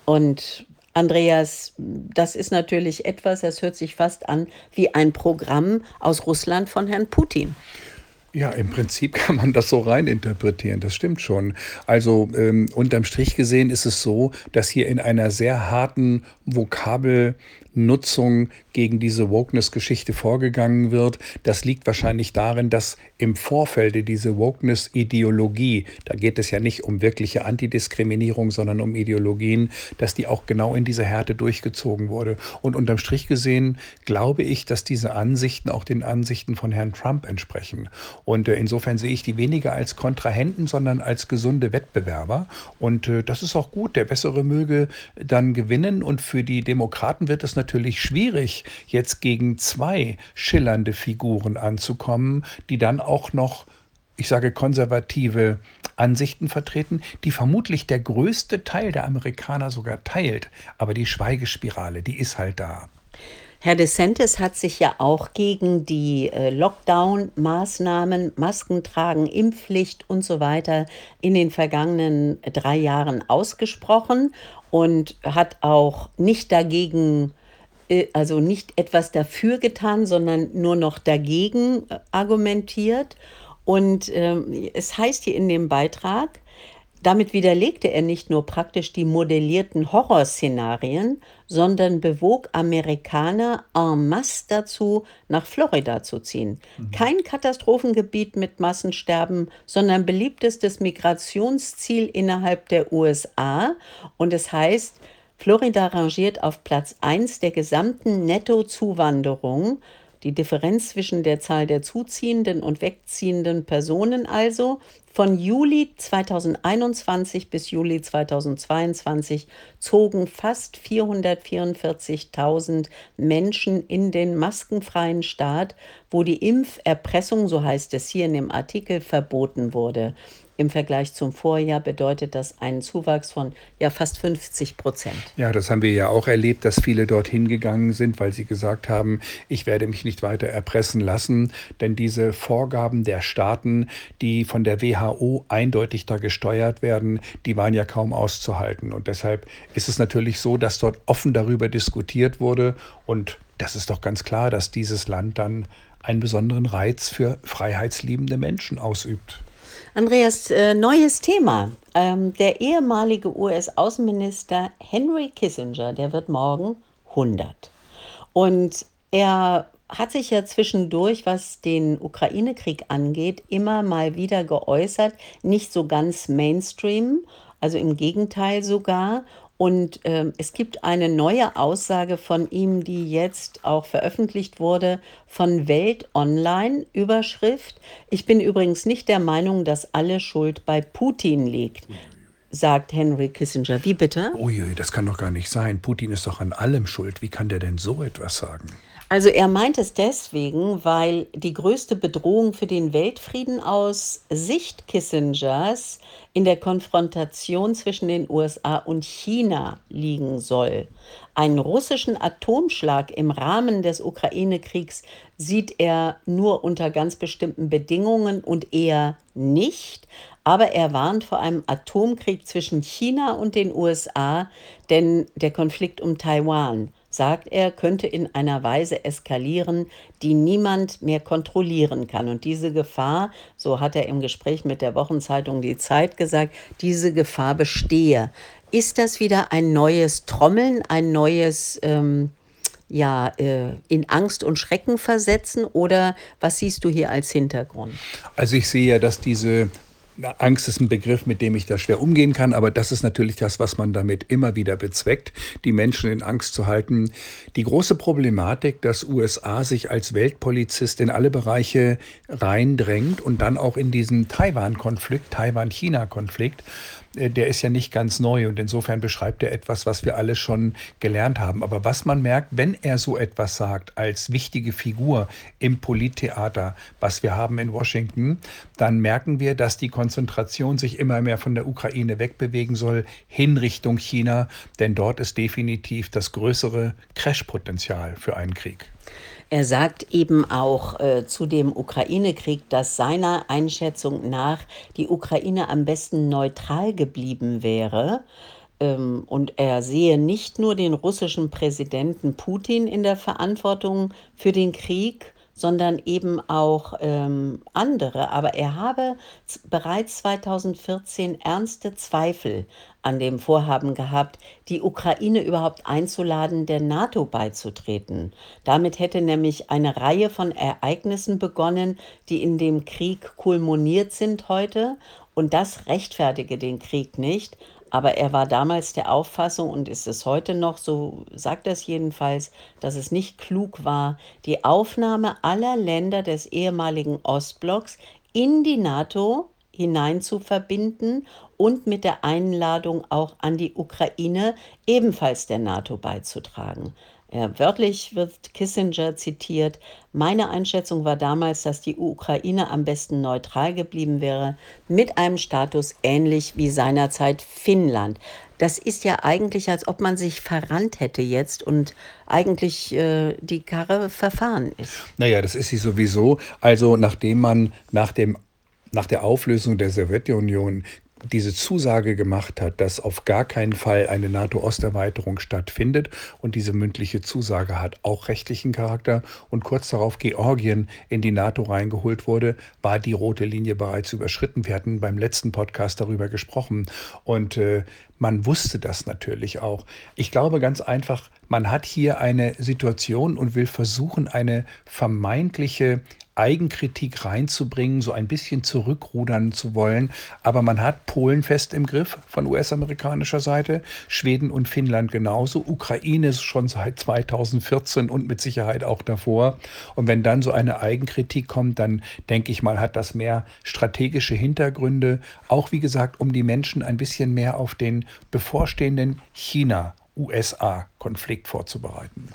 Und Andreas, das ist natürlich etwas, das hört sich fast an wie ein Programm aus Russland von Herrn Putin. Ja, im Prinzip kann man das so reininterpretieren, das stimmt schon. Also ähm, unterm Strich gesehen ist es so, dass hier in einer sehr harten Vokabelnutzung gegen diese Wokeness-Geschichte vorgegangen wird. Das liegt wahrscheinlich darin, dass im Vorfeld diese Wokeness-Ideologie, da geht es ja nicht um wirkliche Antidiskriminierung, sondern um Ideologien, dass die auch genau in dieser Härte durchgezogen wurde. Und unterm Strich gesehen glaube ich, dass diese Ansichten auch den Ansichten von Herrn Trump entsprechen. Und äh, insofern sehe ich die weniger als Kontrahenten, sondern als gesunde Wettbewerber. Und äh, das ist auch gut. Der Bessere möge dann gewinnen. Und für die Demokraten wird es natürlich schwierig, jetzt gegen zwei schillernde Figuren anzukommen, die dann auch noch, ich sage, konservative Ansichten vertreten, die vermutlich der größte Teil der Amerikaner sogar teilt. Aber die Schweigespirale, die ist halt da. Herr DeSantis hat sich ja auch gegen die äh, Lockdown-Maßnahmen, Masken tragen, Impfpflicht und so weiter in den vergangenen drei Jahren ausgesprochen und hat auch nicht dagegen, äh, also nicht etwas dafür getan, sondern nur noch dagegen äh, argumentiert. Und ähm, es heißt hier in dem Beitrag, damit widerlegte er nicht nur praktisch die modellierten Horrorszenarien, sondern bewog Amerikaner en masse dazu, nach Florida zu ziehen. Kein Katastrophengebiet mit Massensterben, sondern beliebtestes Migrationsziel innerhalb der U S A. Und es heißt, Florida rangiert auf Platz eins der gesamten Nettozuwanderung. Die Differenz zwischen der Zahl der zuziehenden und wegziehenden Personen also von Juli zweitausendeinundzwanzig bis Juli zweitausendzweiundzwanzig zogen fast vierhundertvierundvierzigtausend Menschen in den maskenfreien Staat, wo die Impferpressung, so heißt es hier in dem Artikel, verboten wurde. Im Vergleich zum Vorjahr bedeutet das einen Zuwachs von ja fast fünfzig Prozent. Ja, das haben wir ja auch erlebt, dass viele dorthin gegangen sind, weil sie gesagt haben, ich werde mich nicht weiter erpressen lassen, denn diese Vorgaben der Staaten, die von der W H O eindeutig da gesteuert werden, die waren ja kaum auszuhalten. Und deshalb ist es natürlich so, dass dort offen darüber diskutiert wurde. Und das ist doch ganz klar, dass dieses Land dann einen besonderen Reiz für freiheitsliebende Menschen ausübt. Andreas, äh, neues Thema. Ähm, der ehemalige U S-Außenminister Henry Kissinger, der wird morgen hundert. Und er hat sich ja zwischendurch, was den Ukraine-Krieg angeht, immer mal wieder geäußert, nicht so ganz Mainstream, also im Gegenteil sogar. Und ähm, es gibt eine neue Aussage von ihm, die jetzt auch veröffentlicht wurde von Welt Online, Überschrift: Ich bin übrigens nicht der Meinung, dass alle Schuld bei Putin liegt, sagt Henry Kissinger. Wie bitte? Uiui, das kann doch gar nicht sein. Putin ist doch an allem schuld. Wie kann der denn so etwas sagen? Also er meint es deswegen, weil die größte Bedrohung für den Weltfrieden aus Sicht Kissingers in der Konfrontation zwischen den U S A und China liegen soll. Einen russischen Atomschlag im Rahmen des Ukraine-Kriegs sieht er nur unter ganz bestimmten Bedingungen und eher nicht. Aber er warnt vor einem Atomkrieg zwischen China und den U S A, denn der Konflikt um Taiwan, sagt er, könnte in einer Weise eskalieren, die niemand mehr kontrollieren kann. Und diese Gefahr, so hat er im Gespräch mit der Wochenzeitung Die Zeit gesagt, diese Gefahr bestehe. Ist das wieder ein neues Trommeln, ein neues ähm, ja, äh, in Angst und Schrecken versetzen, oder was siehst du hier als Hintergrund? Also ich sehe ja, dass diese na, Angst ist ein Begriff, mit dem ich da schwer umgehen kann, aber das ist natürlich das, was man damit immer wieder bezweckt, die Menschen in Angst zu halten. Die große Problematik, dass U S A sich als Weltpolizist in alle Bereiche reindrängt und dann auch in diesen Taiwan-Konflikt, Taiwan-China-Konflikt, äh, der ist ja nicht ganz neu und insofern beschreibt er etwas, was wir alle schon gelernt haben. Aber was man merkt, wenn er so etwas sagt als wichtige Figur im Polittheater, was wir haben in Washington, dann merken wir, dass die Konzentration sich immer mehr von der Ukraine wegbewegen soll, hin Richtung China, denn dort ist definitiv das größere Crashpotenzial für einen Krieg. Er sagt eben auch äh, zu dem Ukraine-Krieg, dass seiner Einschätzung nach die Ukraine am besten neutral geblieben wäre. Ähm, und er sehe nicht nur den russischen Präsidenten Putin in der Verantwortung für den Krieg, sondern eben auch ähm, andere. Aber er habe z- bereits zweitausendvierzehn ernste Zweifel an dem Vorhaben gehabt, die Ukraine überhaupt einzuladen, der NATO beizutreten. Damit hätte nämlich eine Reihe von Ereignissen begonnen, die in dem Krieg kulminiert sind heute. Und das rechtfertige den Krieg nicht. Aber er war damals der Auffassung und ist es heute noch, so sagt er es jedenfalls, dass es nicht klug war, die Aufnahme aller Länder des ehemaligen Ostblocks in die NATO hinein zu verbinden und mit der Einladung auch an die Ukraine ebenfalls der NATO beizutragen. Ja, wörtlich wird Kissinger zitiert: Meine Einschätzung war damals, dass die Ukraine am besten neutral geblieben wäre, mit einem Status ähnlich wie seinerzeit Finnland. Das ist ja eigentlich, als ob man sich verrannt hätte jetzt und eigentlich äh, die Karre verfahren ist. Naja, das ist sie sowieso. Also nachdem man nach dem, nach der Auflösung der Sowjetunion diese Zusage gemacht hat, dass auf gar keinen Fall eine NATO-Osterweiterung stattfindet, und diese mündliche Zusage hat auch rechtlichen Charakter, und kurz darauf Georgien in die NATO reingeholt wurde, war die rote Linie bereits überschritten. Wir hatten beim letzten Podcast darüber gesprochen und äh, man wusste das natürlich auch. Ich glaube ganz einfach, man hat hier eine Situation und will versuchen, eine vermeintliche Eigenkritik reinzubringen, so ein bisschen zurückrudern zu wollen. Aber man hat Polen fest im Griff von U S-amerikanischer Seite, Schweden und Finnland genauso, Ukraine ist schon seit zweitausendvierzehn und mit Sicherheit auch davor. Und wenn dann so eine Eigenkritik kommt, dann denke ich mal, hat das mehr strategische Hintergründe. Auch wie gesagt, um die Menschen ein bisschen mehr auf den bevorstehenden China-U S A-Konflikt vorzubereiten.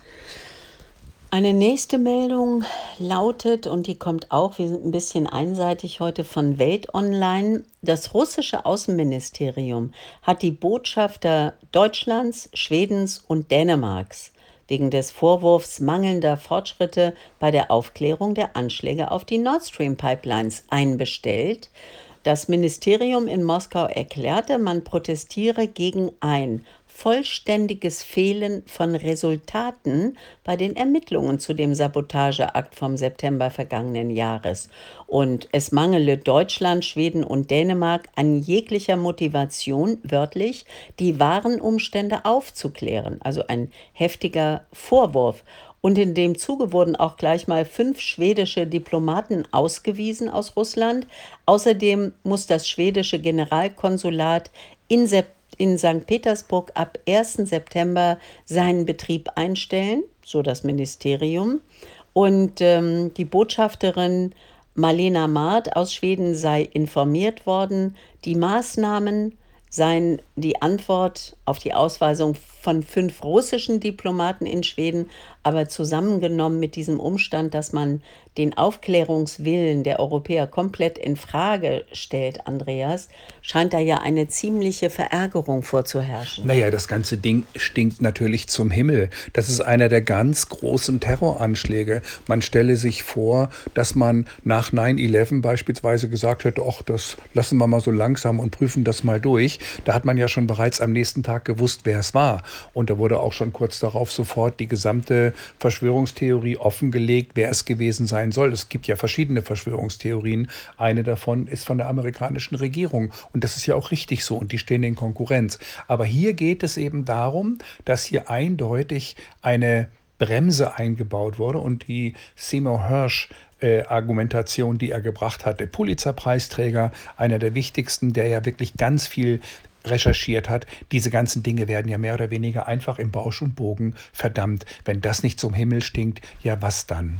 Eine nächste Meldung lautet, und die kommt auch, wir sind ein bisschen einseitig heute, von Welt Online. Das russische Außenministerium hat die Botschafter Deutschlands, Schwedens und Dänemarks wegen des Vorwurfs mangelnder Fortschritte bei der Aufklärung der Anschläge auf die Nord Stream Pipelines einbestellt. Das Ministerium in Moskau erklärte, man protestiere gegen ein vollständiges Fehlen von Resultaten bei den Ermittlungen zu dem Sabotageakt vom September vergangenen Jahres. Und es mangele Deutschland, Schweden und Dänemark an jeglicher Motivation, wörtlich, die wahren Umstände aufzuklären. Also ein heftiger Vorwurf. Und in dem Zuge wurden auch gleich mal fünf schwedische Diplomaten ausgewiesen aus Russland. Außerdem muss das schwedische Generalkonsulat in September in Sankt Petersburg ab ersten September seinen Betrieb einstellen, so das Ministerium. Und ähm, die Botschafterin Malena Marth aus Schweden sei informiert worden. Die Maßnahmen seien die Antwort auf die Ausweisung von fünf russischen Diplomaten in Schweden, aber zusammengenommen mit diesem Umstand, dass man den Aufklärungswillen der Europäer komplett in Frage stellt, Andreas, scheint da ja eine ziemliche Verärgerung vorzuherrschen. Naja, das ganze Ding stinkt natürlich zum Himmel. Das ist einer der ganz großen Terroranschläge. Man stelle sich vor, dass man nach neun elf beispielsweise gesagt hätte, ach, das lassen wir mal so langsam und prüfen das mal durch. Da hat man ja schon bereits am nächsten Tag gewusst, wer es war. Und da wurde auch schon kurz darauf sofort die gesamte Verschwörungstheorie offengelegt, wer es gewesen sein soll. Es gibt ja verschiedene Verschwörungstheorien. Eine davon ist von der amerikanischen Regierung. Und das ist ja auch richtig so. Und die stehen in Konkurrenz. Aber hier geht es eben darum, dass hier eindeutig eine Bremse eingebaut wurde. Und die Seymour Hersh äh, Argumentation, die er gebracht hat, der Pulitzer-Preisträger, einer der wichtigsten, der ja wirklich ganz viel recherchiert hat. Diese ganzen Dinge werden ja mehr oder weniger einfach im Bausch und Bogen verdammt. Wenn das nicht zum Himmel stinkt, ja was dann?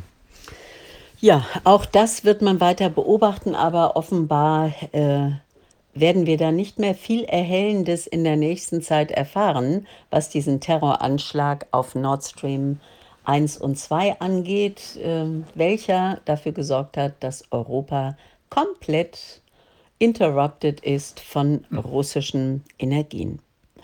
Ja, auch das wird man weiter beobachten, aber offenbar äh, werden wir da nicht mehr viel Erhellendes in der nächsten Zeit erfahren, was diesen Terroranschlag auf Nord Stream eins und zwei angeht, äh, welcher dafür gesorgt hat, dass Europa komplett interrupted ist von russischen Energien.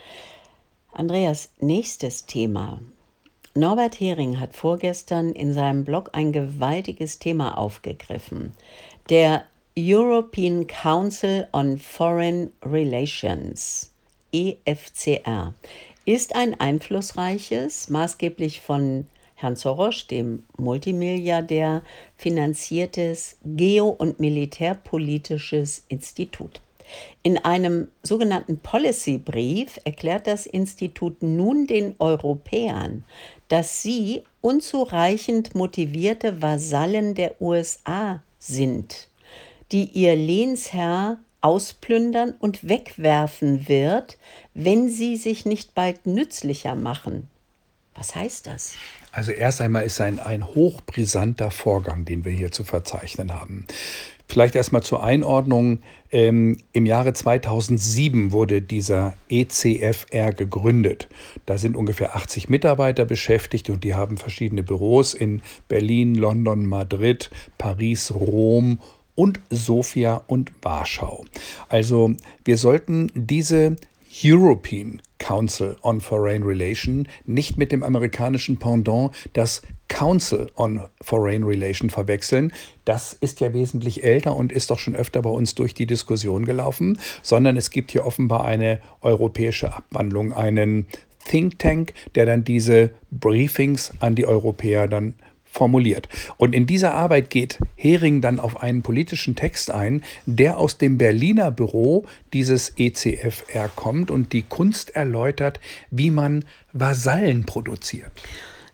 Andreas, nächstes Thema. Norbert Hering hat vorgestern in seinem Blog ein gewaltiges Thema aufgegriffen. Der European Council on Foreign Relations, E F C R, ist ein einflussreiches, maßgeblich von Herrn Soros, dem Multimilliardär, finanziertes geo- und militärpolitisches Institut. In einem sogenannten Policy-Brief erklärt das Institut nun den Europäern, dass sie unzureichend motivierte Vasallen der U S A sind, die ihr Lehnsherr ausplündern und wegwerfen wird, wenn sie sich nicht bald nützlicher machen. Was heißt das? Also erst einmal ist ein, ein hochbrisanter Vorgang, den wir hier zu verzeichnen haben. Vielleicht erstmal zur Einordnung. Ähm, Im Jahre zweitausendsieben wurde dieser E C F R gegründet. Da sind ungefähr achtzig Mitarbeiter beschäftigt und die haben verschiedene Büros in Berlin, London, Madrid, Paris, Rom und Sofia und Warschau. Also wir sollten diese European Council on Foreign Relations nicht mit dem amerikanischen Pendant, das Council on Foreign Relations, verwechseln. Das ist ja wesentlich älter und ist doch schon öfter bei uns durch die Diskussion gelaufen, sondern es gibt hier offenbar eine europäische Abwandlung, einen Think Tank, der dann diese Briefings an die Europäer dann formuliert. Und in dieser Arbeit geht Hering dann auf einen politischen Text ein, der aus dem Berliner Büro dieses E C F R kommt und die Kunst erläutert, wie man Vasallen produziert.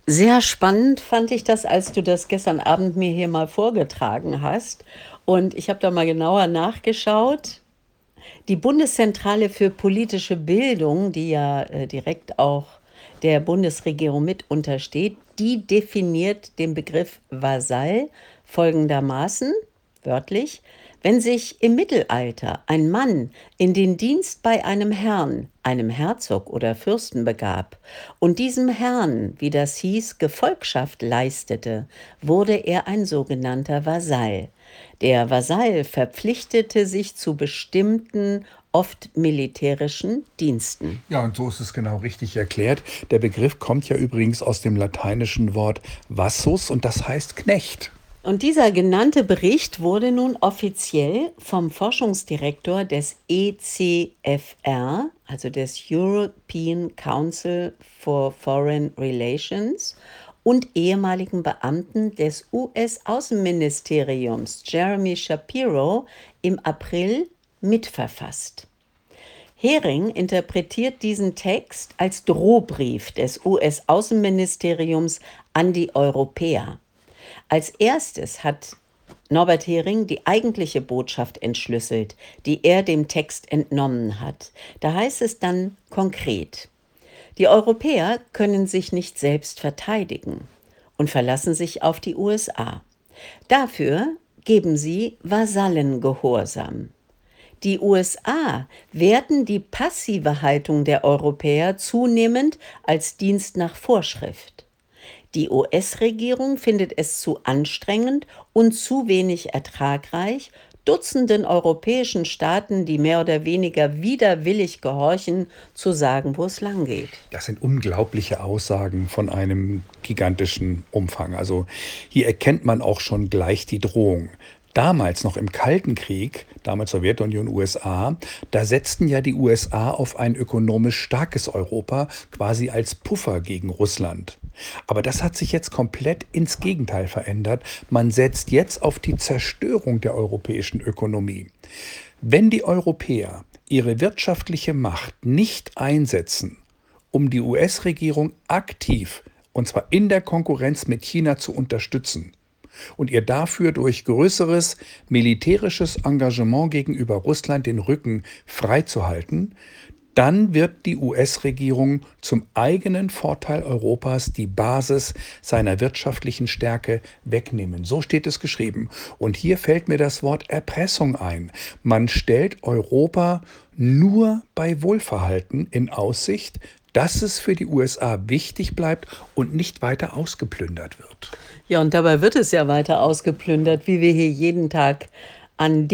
Sehr spannend fand ich das, als du das gestern Abend mir hier mal vorgetragen hast. Und ich habe da mal genauer nachgeschaut. Die Bundeszentrale für politische Bildung, die ja äh, direkt auch der Bundesregierung mit untersteht, die definiert den Begriff Vasall folgendermaßen, wörtlich: Wenn sich im Mittelalter ein Mann in den Dienst bei einem Herrn, einem Herzog oder Fürsten begab und diesem Herrn, wie das hieß, Gefolgschaft leistete, wurde er ein sogenannter Vasall. Der Vasall verpflichtete sich zu bestimmten, oft militärischen Diensten. Ja, und so ist es genau richtig erklärt. Der Begriff kommt ja übrigens aus dem lateinischen Wort vassus und das heißt Knecht. Und dieser genannte Bericht wurde nun offiziell vom Forschungsdirektor des E C F R, also des European Council for Foreign Relations, und ehemaligen Beamten des U S-Außenministeriums Jeremy Shapiro im April mitverfasst. Hering interpretiert diesen Text als Drohbrief des U S-Außenministeriums an die Europäer. Als erstes hat Norbert Hering die eigentliche Botschaft entschlüsselt, die er dem Text entnommen hat. Da heißt es dann konkret: Die Europäer können sich nicht selbst verteidigen und verlassen sich auf die U S A. Dafür geben sie Vasallengehorsam. Die U S A werten die passive Haltung der Europäer zunehmend als Dienst nach Vorschrift. Die U S-Regierung findet es zu anstrengend und zu wenig ertragreich, Dutzenden europäischen Staaten, die mehr oder weniger widerwillig gehorchen, zu sagen, wo es lang geht. Das sind unglaubliche Aussagen von einem gigantischen Umfang. Also hier erkennt man auch schon gleich die Drohung. Damals noch im Kalten Krieg, damals Sowjetunion, U S A, da setzten ja die U S A auf ein ökonomisch starkes Europa, quasi als Puffer gegen Russland. Aber das hat sich jetzt komplett ins Gegenteil verändert. Man setzt jetzt auf die Zerstörung der europäischen Ökonomie. Wenn die Europäer ihre wirtschaftliche Macht nicht einsetzen, um die U S-Regierung aktiv, und zwar in der Konkurrenz mit China, zu unterstützen, und ihr dafür durch größeres militärisches Engagement gegenüber Russland den Rücken freizuhalten, dann wird die U S-Regierung zum eigenen Vorteil Europas die Basis seiner wirtschaftlichen Stärke wegnehmen. So steht es geschrieben. Und hier fällt mir das Wort Erpressung ein. Man stellt Europa nur bei Wohlverhalten in Aussicht, dass es für die U S A wichtig bleibt und nicht weiter ausgeplündert wird. Ja, und dabei wird es ja weiter ausgeplündert, wie wir hier jeden Tag an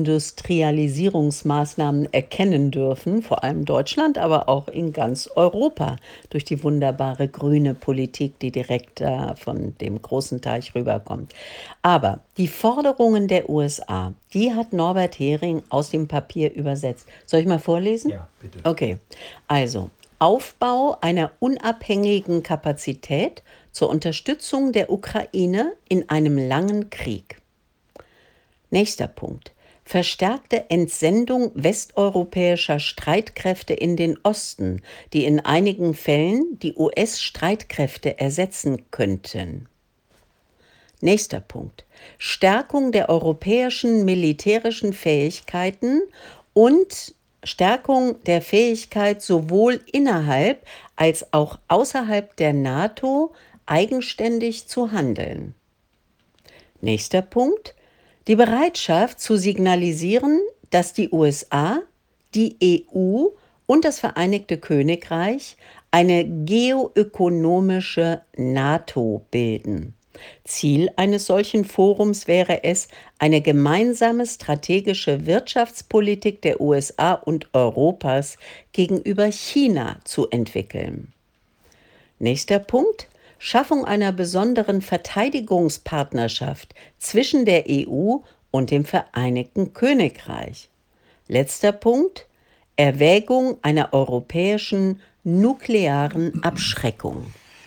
Deindustrialisierungsmaßnahmen erkennen dürfen, vor allem Deutschland, aber auch in ganz Europa, durch die wunderbare grüne Politik, die direkt äh, von dem großen Teich rüberkommt. Aber die Forderungen der U S A, die hat Norbert Hering aus dem Papier übersetzt. Soll ich mal vorlesen? Ja, bitte. Okay, also Aufbau einer unabhängigen Kapazität zur Unterstützung der Ukraine in einem langen Krieg. Nächster Punkt: Verstärkte Entsendung westeuropäischer Streitkräfte in den Osten, die in einigen Fällen die U S-Streitkräfte ersetzen könnten. Nächster Punkt: Stärkung der europäischen militärischen Fähigkeiten und Stärkung der Fähigkeit, sowohl innerhalb als auch außerhalb der NATO eigenständig zu handeln. Nächster Punkt: Die Bereitschaft zu signalisieren, dass die U S A, die E U und das Vereinigte Königreich eine geoökonomische NATO bilden. Ziel eines solchen Forums wäre es, eine gemeinsame strategische Wirtschaftspolitik der U S A und Europas gegenüber China zu entwickeln. Nächster Punkt: Schaffung einer besonderen Verteidigungspartnerschaft zwischen der E U und dem Vereinigten Königreich. Letzter Punkt: Erwägung einer europäischen nuklearen Abschreckung.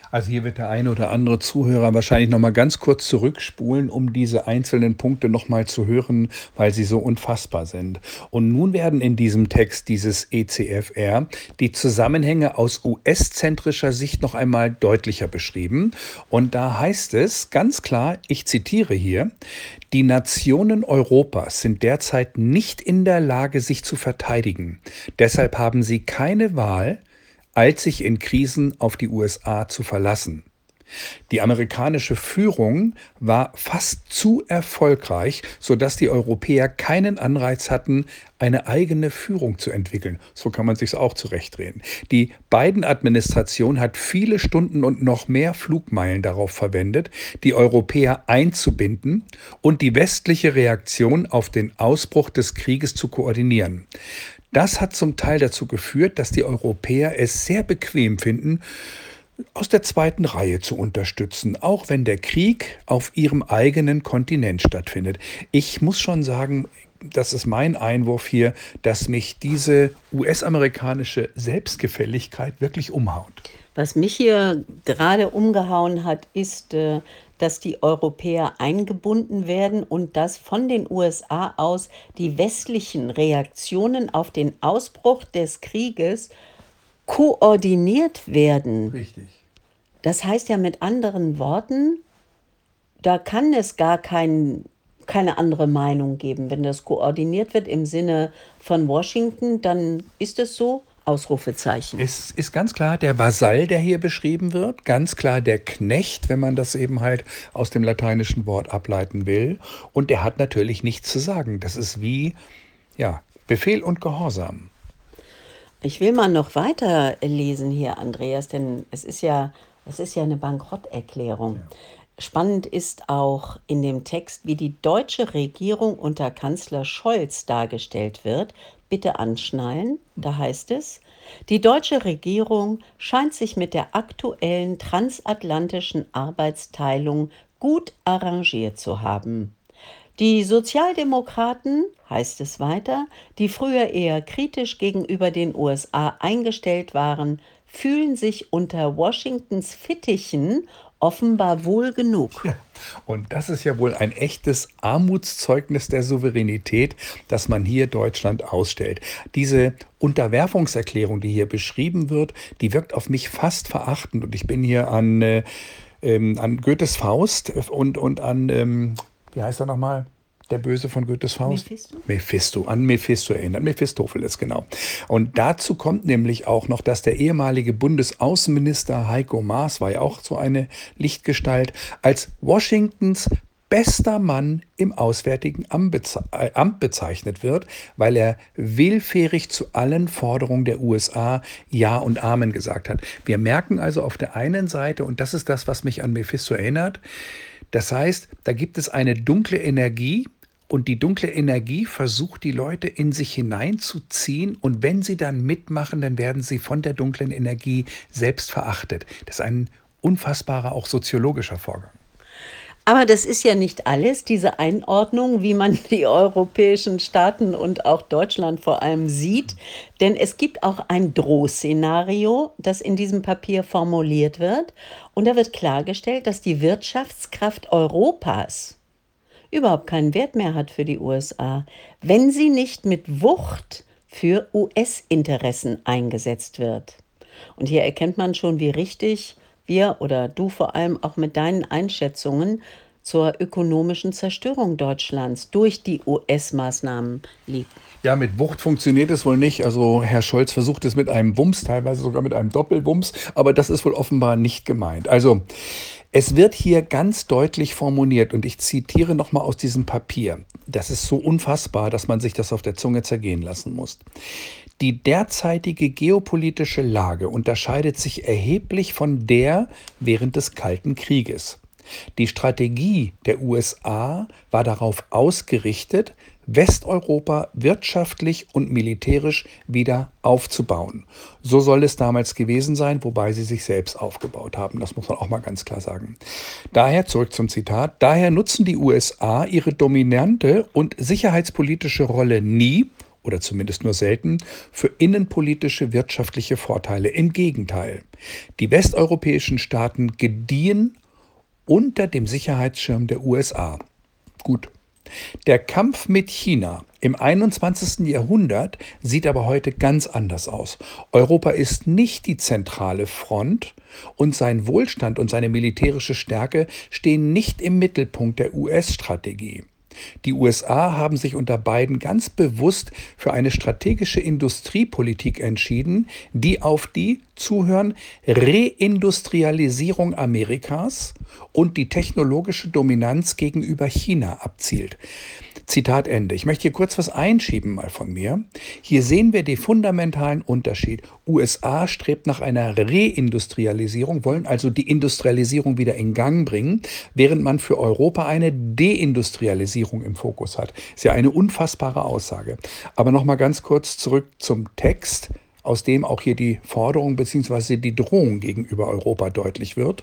Also hier wird der eine oder andere Zuhörer wahrscheinlich noch mal ganz kurz zurückspulen, um diese einzelnen Punkte noch mal zu hören, weil sie so unfassbar sind. Und nun werden in diesem Text dieses E C F R die Zusammenhänge aus U S-zentrischer Sicht noch einmal deutlicher beschrieben. Und da heißt es ganz klar, ich zitiere hier: Die Nationen Europas sind derzeit nicht in der Lage, sich zu verteidigen. Deshalb haben sie keine Wahl, als sich in Krisen auf die U S A zu verlassen. Die amerikanische Führung war fast zu erfolgreich, sodass die Europäer keinen Anreiz hatten, eine eigene Führung zu entwickeln. So kann man sich auch zurechtdrehen. Die Biden-Administration hat viele Stunden und noch mehr Flugmeilen darauf verwendet, die Europäer einzubinden und die westliche Reaktion auf den Ausbruch des Krieges zu koordinieren. Das hat zum Teil dazu geführt, dass die Europäer es sehr bequem finden, aus der zweiten Reihe zu unterstützen, auch wenn der Krieg auf ihrem eigenen Kontinent stattfindet. Ich muss schon sagen, das ist mein Einwurf hier, dass mich diese U S-amerikanische Selbstgefälligkeit wirklich umhaut. Was mich hier gerade umgehauen hat, ist, äh, dass die Europäer eingebunden werden und dass von den U S A aus die westlichen Reaktionen auf den Ausbruch des Krieges koordiniert werden. Richtig. Das heißt ja mit anderen Worten, da kann es gar kein, keine andere Meinung geben. Wenn das koordiniert wird im Sinne von Washington, dann ist es so. Ausrufezeichen. Es ist ganz klar der Vasall, der hier beschrieben wird, ganz klar der Knecht, wenn man das eben halt aus dem lateinischen Wort ableiten will. Und der hat natürlich nichts zu sagen. Das ist wie, ja, Befehl und Gehorsam. Ich will mal noch weiter lesen hier, Andreas, denn es ist ja, es ist ja eine Bankrotterklärung. Spannend ist auch in dem Text, wie die deutsche Regierung unter Kanzler Scholz dargestellt wird. Bitte anschnallen, da heißt es: Die deutsche Regierung scheint sich mit der aktuellen transatlantischen Arbeitsteilung gut arrangiert zu haben. Die Sozialdemokraten, heißt es weiter, die früher eher kritisch gegenüber den U S A eingestellt waren, fühlen sich unter Washingtons Fittichen offenbar wohl genug. Ja. Und das ist ja wohl ein echtes Armutszeugnis der Souveränität, das man hier Deutschland ausstellt. Diese Unterwerfungserklärung, die hier beschrieben wird, die wirkt auf mich fast verachtend. Und ich bin hier an, äh, ähm, an Goethes Faust und, und an, ähm, wie heißt er nochmal? Der Böse von Goethes Faust? Mephisto? Mephisto, an Mephisto erinnert, Mephistopheles, genau. Und dazu kommt nämlich auch noch, dass der ehemalige Bundesaußenminister Heiko Maas, war ja auch so eine Lichtgestalt, als Washingtons bester Mann im Auswärtigen Amt beze- äh, Amt bezeichnet wird, weil er willfährig zu allen Forderungen der U S A Ja und Amen gesagt hat. Wir merken also auf der einen Seite, und das ist das, was mich an Mephisto erinnert, das heißt, da gibt es eine dunkle Energie, und die dunkle Energie versucht, die Leute in sich hineinzuziehen. Und wenn sie dann mitmachen, dann werden sie von der dunklen Energie selbst verachtet. Das ist ein unfassbarer, auch soziologischer Vorgang. Aber das ist ja nicht alles, diese Einordnung, wie man die europäischen Staaten und auch Deutschland vor allem sieht. Denn es gibt auch ein Drohszenario, das in diesem Papier formuliert wird. Und da wird klargestellt, dass die Wirtschaftskraft Europas überhaupt keinen Wert mehr hat für die U S A, wenn sie nicht mit Wucht für U S-Interessen eingesetzt wird. Und hier erkennt man schon, wie richtig wir oder du vor allem auch mit deinen Einschätzungen zur ökonomischen Zerstörung Deutschlands durch die U S-Maßnahmen liegt. Ja, mit Wucht funktioniert es wohl nicht. Also Herr Scholz versucht es mit einem Wumms, teilweise sogar mit einem Doppelwumms, aber das ist wohl offenbar nicht gemeint. Also es wird hier ganz deutlich formuliert, und ich zitiere nochmal aus diesem Papier. Das ist so unfassbar, dass man sich das auf der Zunge zergehen lassen muss. Die derzeitige geopolitische Lage unterscheidet sich erheblich von der während des Kalten Krieges. Die Strategie der U S A war darauf ausgerichtet, Westeuropa wirtschaftlich und militärisch wieder aufzubauen. So soll es damals gewesen sein, wobei sie sich selbst aufgebaut haben. Das muss man auch mal ganz klar sagen. Daher, zurück zum Zitat, daher nutzen die U S A ihre dominante und sicherheitspolitische Rolle nie oder zumindest nur selten, für innenpolitische wirtschaftliche Vorteile. Im Gegenteil, die westeuropäischen Staaten gediehen unter dem Sicherheitsschirm der U S A. Gut. Der Kampf mit China im einundzwanzigsten. Jahrhundert sieht aber heute ganz anders aus. Europa ist nicht die zentrale Front und sein Wohlstand und seine militärische Stärke stehen nicht im Mittelpunkt der U S-Strategie. Die U S A haben sich unter Biden ganz bewusst für eine strategische Industriepolitik entschieden, die auf die, zuhören, Reindustrialisierung Amerikas und die technologische Dominanz gegenüber China abzielt. Zitat Ende. Ich möchte hier kurz was einschieben mal von mir. Hier sehen wir den fundamentalen Unterschied. U S A strebt nach einer Reindustrialisierung, wollen also die Industrialisierung wieder in Gang bringen, während man für Europa eine Deindustrialisierung im Fokus hat. Ist ja eine unfassbare Aussage. Aber nochmal ganz kurz zurück zum Text, aus dem auch hier die Forderung bzw. die Drohung gegenüber Europa deutlich wird.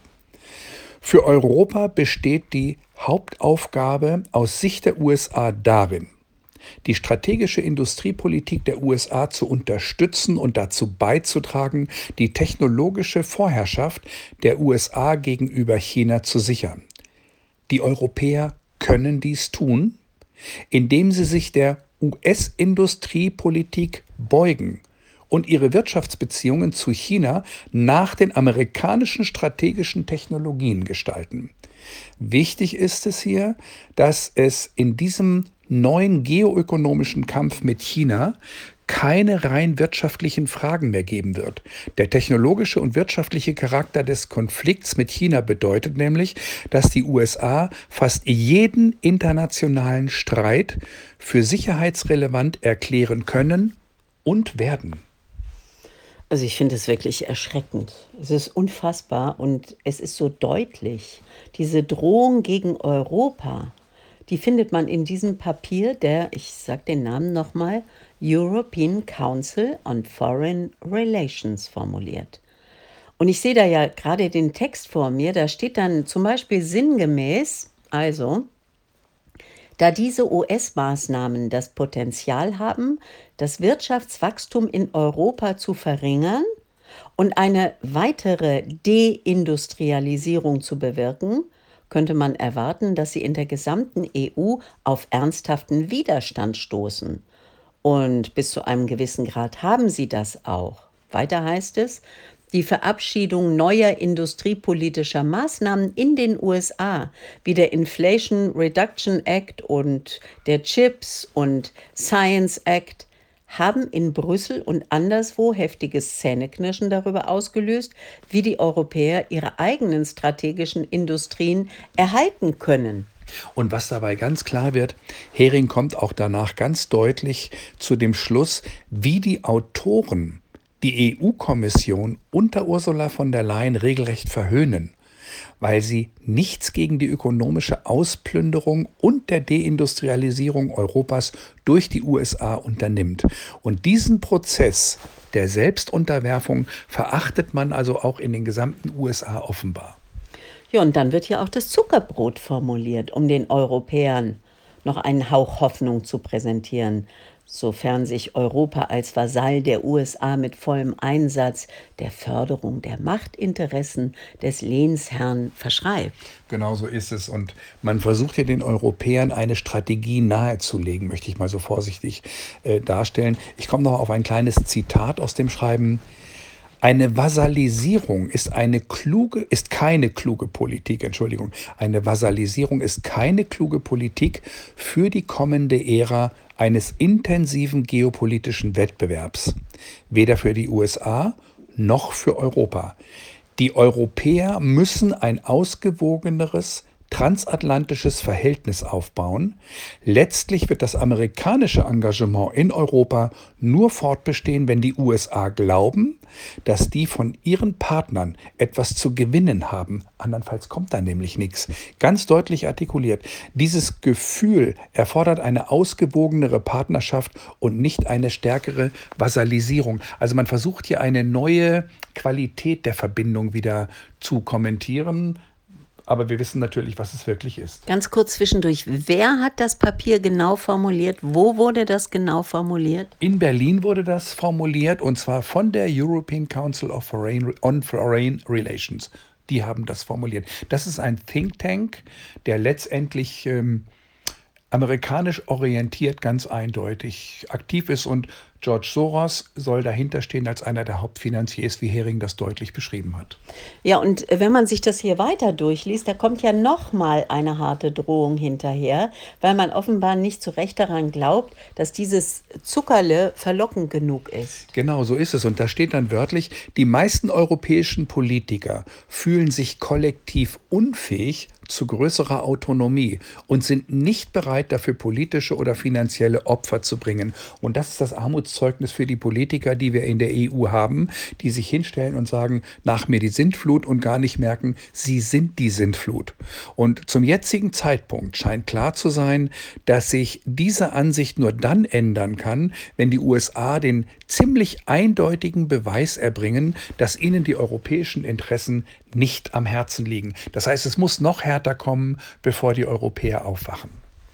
Für Europa besteht die Hauptaufgabe aus Sicht der U S A darin, die strategische Industriepolitik der U S A zu unterstützen und dazu beizutragen, die technologische Vorherrschaft der U S A gegenüber China zu sichern. Die Europäer können dies tun, indem sie sich der U S-Industriepolitik beugen und ihre Wirtschaftsbeziehungen zu China nach den amerikanischen strategischen Technologien gestalten. Wichtig ist es hier, dass es in diesem neuen geoökonomischen Kampf mit China keine rein wirtschaftlichen Fragen mehr geben wird. Der technologische und wirtschaftliche Charakter des Konflikts mit China bedeutet nämlich, dass die U S A fast jeden internationalen Streit für sicherheitsrelevant erklären können und werden. Also ich finde es wirklich erschreckend. Es ist unfassbar und es ist so deutlich. Diese Drohung gegen Europa, die findet man in diesem Papier der, ich sage den Namen nochmal, European Council on Foreign Relations formuliert. Und ich sehe da ja gerade den Text vor mir, da steht dann zum Beispiel sinngemäß, also, da diese U S-Maßnahmen das Potenzial haben, das Wirtschaftswachstum in Europa zu verringern und eine weitere Deindustrialisierung zu bewirken, könnte man erwarten, dass sie in der gesamten E U auf ernsthaften Widerstand stoßen. Und bis zu einem gewissen Grad haben sie das auch. Weiter heißt es, die Verabschiedung neuer industriepolitischer Maßnahmen in den U S A, wie der Inflation Reduction Act und der CHIPS und Science Act, haben in Brüssel und anderswo heftiges Zähneknirschen darüber ausgelöst, wie die Europäer ihre eigenen strategischen Industrien erhalten können. Und was dabei ganz klar wird, Hering kommt auch danach ganz deutlich zu dem Schluss, wie die Autoren die E U-Kommission unter Ursula von der Leyen regelrecht verhöhnen, weil sie nichts gegen die ökonomische Ausplünderung und der Deindustrialisierung Europas durch die U S A unternimmt. Und diesen Prozess der Selbstunterwerfung verachtet man also auch in den gesamten U S A offenbar. Ja, und dann wird ja auch das Zuckerbrot formuliert, um den Europäern noch einen Hauch Hoffnung zu präsentieren, sofern sich Europa als Vasall der U S A mit vollem Einsatz der Förderung der Machtinteressen des Lehnsherrn verschreibt. Genau so ist es. Und man versucht hier den Europäern eine Strategie nahezulegen, möchte ich mal so vorsichtig äh, darstellen. Ich komme noch auf ein kleines Zitat aus dem Schreiben. Eine Vasallisierung ist eine kluge, ist keine kluge Politik, Entschuldigung. Eine Vasallisierung ist keine kluge Politik für die kommende Ära eines intensiven geopolitischen Wettbewerbs. Weder für die U S A noch für Europa. Die Europäer müssen ein ausgewogeneres transatlantisches Verhältnis aufbauen. Letztlich wird das amerikanische Engagement in Europa nur fortbestehen, wenn die U S A glauben, dass die von ihren Partnern etwas zu gewinnen haben. Andernfalls kommt da nämlich nichts. Ganz deutlich artikuliert. Dieses Gefühl erfordert eine ausgewogenere Partnerschaft und nicht eine stärkere Vasallisierung. Also man versucht hier eine neue Qualität der Verbindung wieder zu kommentieren. aber wir wissen natürlich, was es wirklich ist. Ganz kurz zwischendurch, wer hat das Papier genau formuliert? Wo wurde das genau formuliert? In Berlin wurde das formuliert und zwar von der European Council of Foreign, on Foreign Relations. Die haben das formuliert. Das ist ein Think Tank, der letztendlich ähm, amerikanisch orientiert ganz eindeutig aktiv ist und George Soros soll dahinter stehen als einer der Hauptfinanziers, wie Hering das deutlich beschrieben hat. Ja, und äh, wenn man sich das hier weiter durchliest, da kommt ja noch mal eine harte Drohung hinterher, weil man offenbar nicht zu Recht daran glaubt, dass dieses Zuckerle verlockend genug ist. Genau, so ist es. Und da steht dann wörtlich, die meisten europäischen Politiker fühlen sich kollektiv unfähig zu größerer Autonomie und sind nicht bereit, dafür politische oder finanzielle Opfer zu bringen. Und das ist das Armutszeugnis für die Politiker, die wir in der E U haben, die sich hinstellen und sagen, nach mir die Sintflut und gar nicht merken, sie sind die Sintflut. Und zum jetzigen Zeitpunkt scheint klar zu sein, dass sich diese Ansicht nur dann ändern kann, wenn die U S A den ziemlich eindeutigen Beweis erbringen, dass ihnen die europäischen Interessen nicht am Herzen liegen. Das heißt, es muss noch härter kommen, bevor die Europäer aufwachen.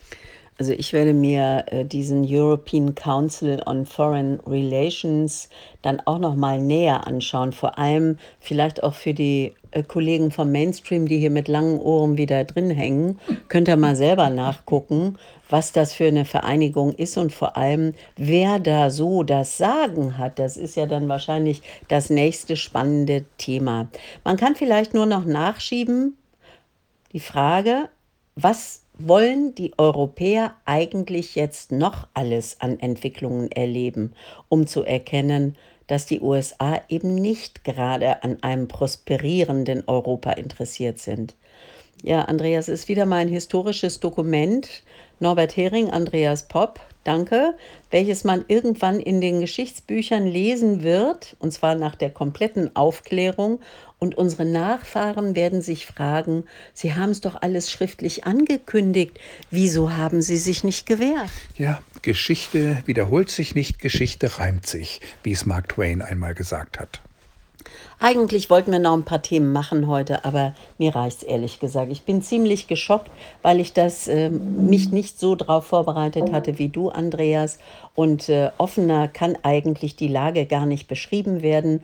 Also ich werde mir äh, diesen European Council on Foreign Relations dann auch noch mal näher anschauen. Vor allem vielleicht auch für die äh, Kollegen vom Mainstream, die hier mit langen Ohren wieder drin hängen. Könnt ihr mal selber nachgucken, was das für eine Vereinigung ist und vor allem, wer da so das Sagen hat. Das ist ja dann wahrscheinlich das nächste spannende Thema. Man kann vielleicht nur noch nachschieben, die Frage, was wollen die Europäer eigentlich jetzt noch alles an Entwicklungen erleben, um zu erkennen, dass die U S A eben nicht gerade an einem prosperierenden Europa interessiert sind? Ja, Andreas, es ist wieder mal ein historisches Dokument. Norbert Hering, Andreas Popp, danke, welches man irgendwann in den Geschichtsbüchern lesen wird, und zwar nach der kompletten Aufklärung. Und unsere Nachfahren werden sich fragen, Sie haben es doch alles schriftlich angekündigt, wieso haben Sie sich nicht gewehrt? Ja, Geschichte wiederholt sich nicht, Geschichte reimt sich, wie es Mark Twain einmal gesagt hat. Eigentlich wollten wir noch ein paar Themen machen heute, aber mir reicht's ehrlich gesagt. Ich bin ziemlich geschockt, weil ich das ähm, mich nicht so drauf vorbereitet hatte wie du, Andreas. Und äh, offener kann eigentlich die Lage gar nicht beschrieben werden.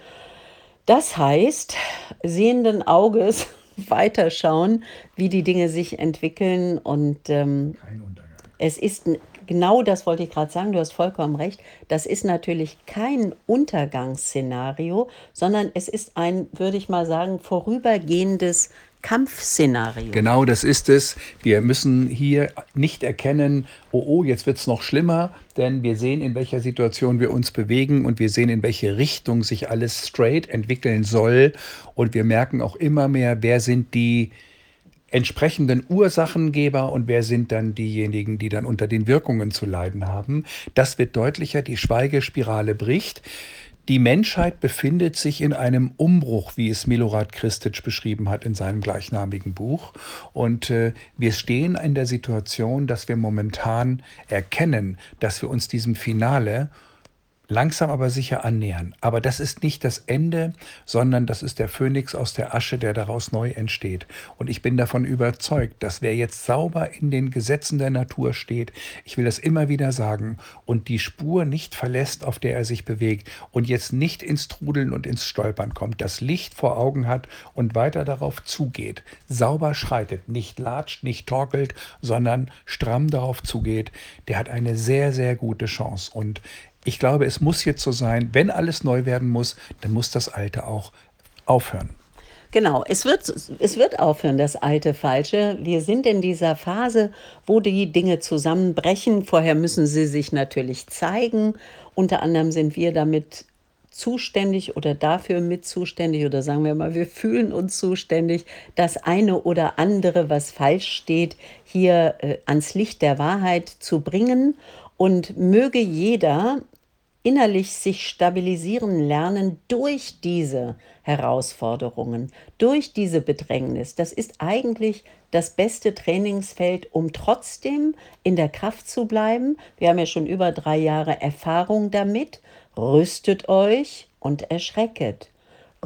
Das heißt, sehenden Auges weiterschauen, wie die Dinge sich entwickeln. Und ähm, Kein Untergang. es ist n- genau das wollte ich gerade sagen, du hast vollkommen recht. Das ist natürlich kein Untergangsszenario, sondern es ist ein, würde ich mal sagen, vorübergehendes Kampfszenario. Genau das ist es. Wir müssen hier nicht erkennen, oh, oh, jetzt wird es noch schlimmer, denn wir sehen, in welcher Situation wir uns bewegen und wir sehen, in welche Richtung sich alles straight entwickeln soll. Und wir merken auch immer mehr, wer sind die entsprechenden Ursachengeber und wer sind dann diejenigen, die dann unter den Wirkungen zu leiden haben. Das wird deutlicher, die Schweigespirale bricht. Die Menschheit befindet sich in einem Umbruch, wie es Milorad Kristic beschrieben hat in seinem gleichnamigen Buch. Und äh, wir stehen in der Situation, dass wir momentan erkennen, dass wir uns diesem Finale langsam aber sicher annähern. Aber das ist nicht das Ende, sondern das ist der Phönix aus der Asche, der daraus neu entsteht. Und ich bin davon überzeugt, dass wer jetzt sauber in den Gesetzen der Natur steht, ich will das immer wieder sagen, und die Spur nicht verlässt, auf der er sich bewegt und jetzt nicht ins Trudeln und ins Stolpern kommt, das Licht vor Augen hat und weiter darauf zugeht, sauber schreitet, nicht latscht, nicht torkelt, sondern stramm darauf zugeht, der hat eine sehr, sehr gute Chance. Und ich glaube, es muss jetzt so sein, wenn alles neu werden muss, dann muss das Alte auch aufhören. Genau, es wird, es wird aufhören, das alte Falsche. Wir sind in dieser Phase, wo die Dinge zusammenbrechen. Vorher müssen sie sich natürlich zeigen. Unter anderem sind wir damit zuständig oder dafür mit zuständig oder sagen wir mal, wir fühlen uns zuständig, das eine oder andere, was falsch steht, hier äh, ans Licht der Wahrheit zu bringen. Und möge jeder innerlich sich stabilisieren lernen durch diese Herausforderungen, durch diese Bedrängnis. Das ist eigentlich das beste Trainingsfeld, um trotzdem in der Kraft zu bleiben. Wir haben ja schon über drei Jahre Erfahrung damit. Rüstet euch und erschrecket.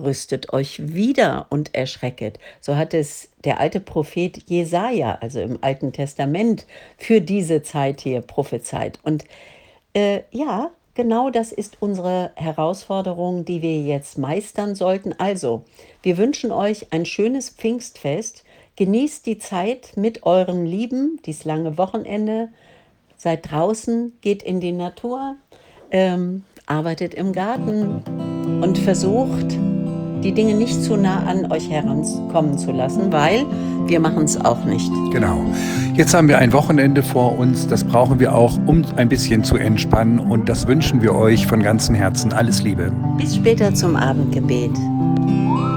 rüstet euch wieder und erschrecket. So hat es der alte Prophet Jesaja, also im Alten Testament, für diese Zeit hier prophezeit. Und äh, ja, genau das ist unsere Herausforderung, die wir jetzt meistern sollten. Also, wir wünschen euch ein schönes Pfingstfest. Genießt die Zeit mit euren Lieben, dieses lange Wochenende. Seid draußen, geht in die Natur, ähm, arbeitet im Garten und versucht, die Dinge nicht zu nah an euch herankommen zu lassen, weil wir machen es auch nicht. Genau. Jetzt haben wir ein Wochenende vor uns. Das brauchen wir auch, um ein bisschen zu entspannen. Und das wünschen wir euch von ganzem Herzen. Alles Liebe. Bis später zum Abendgebet.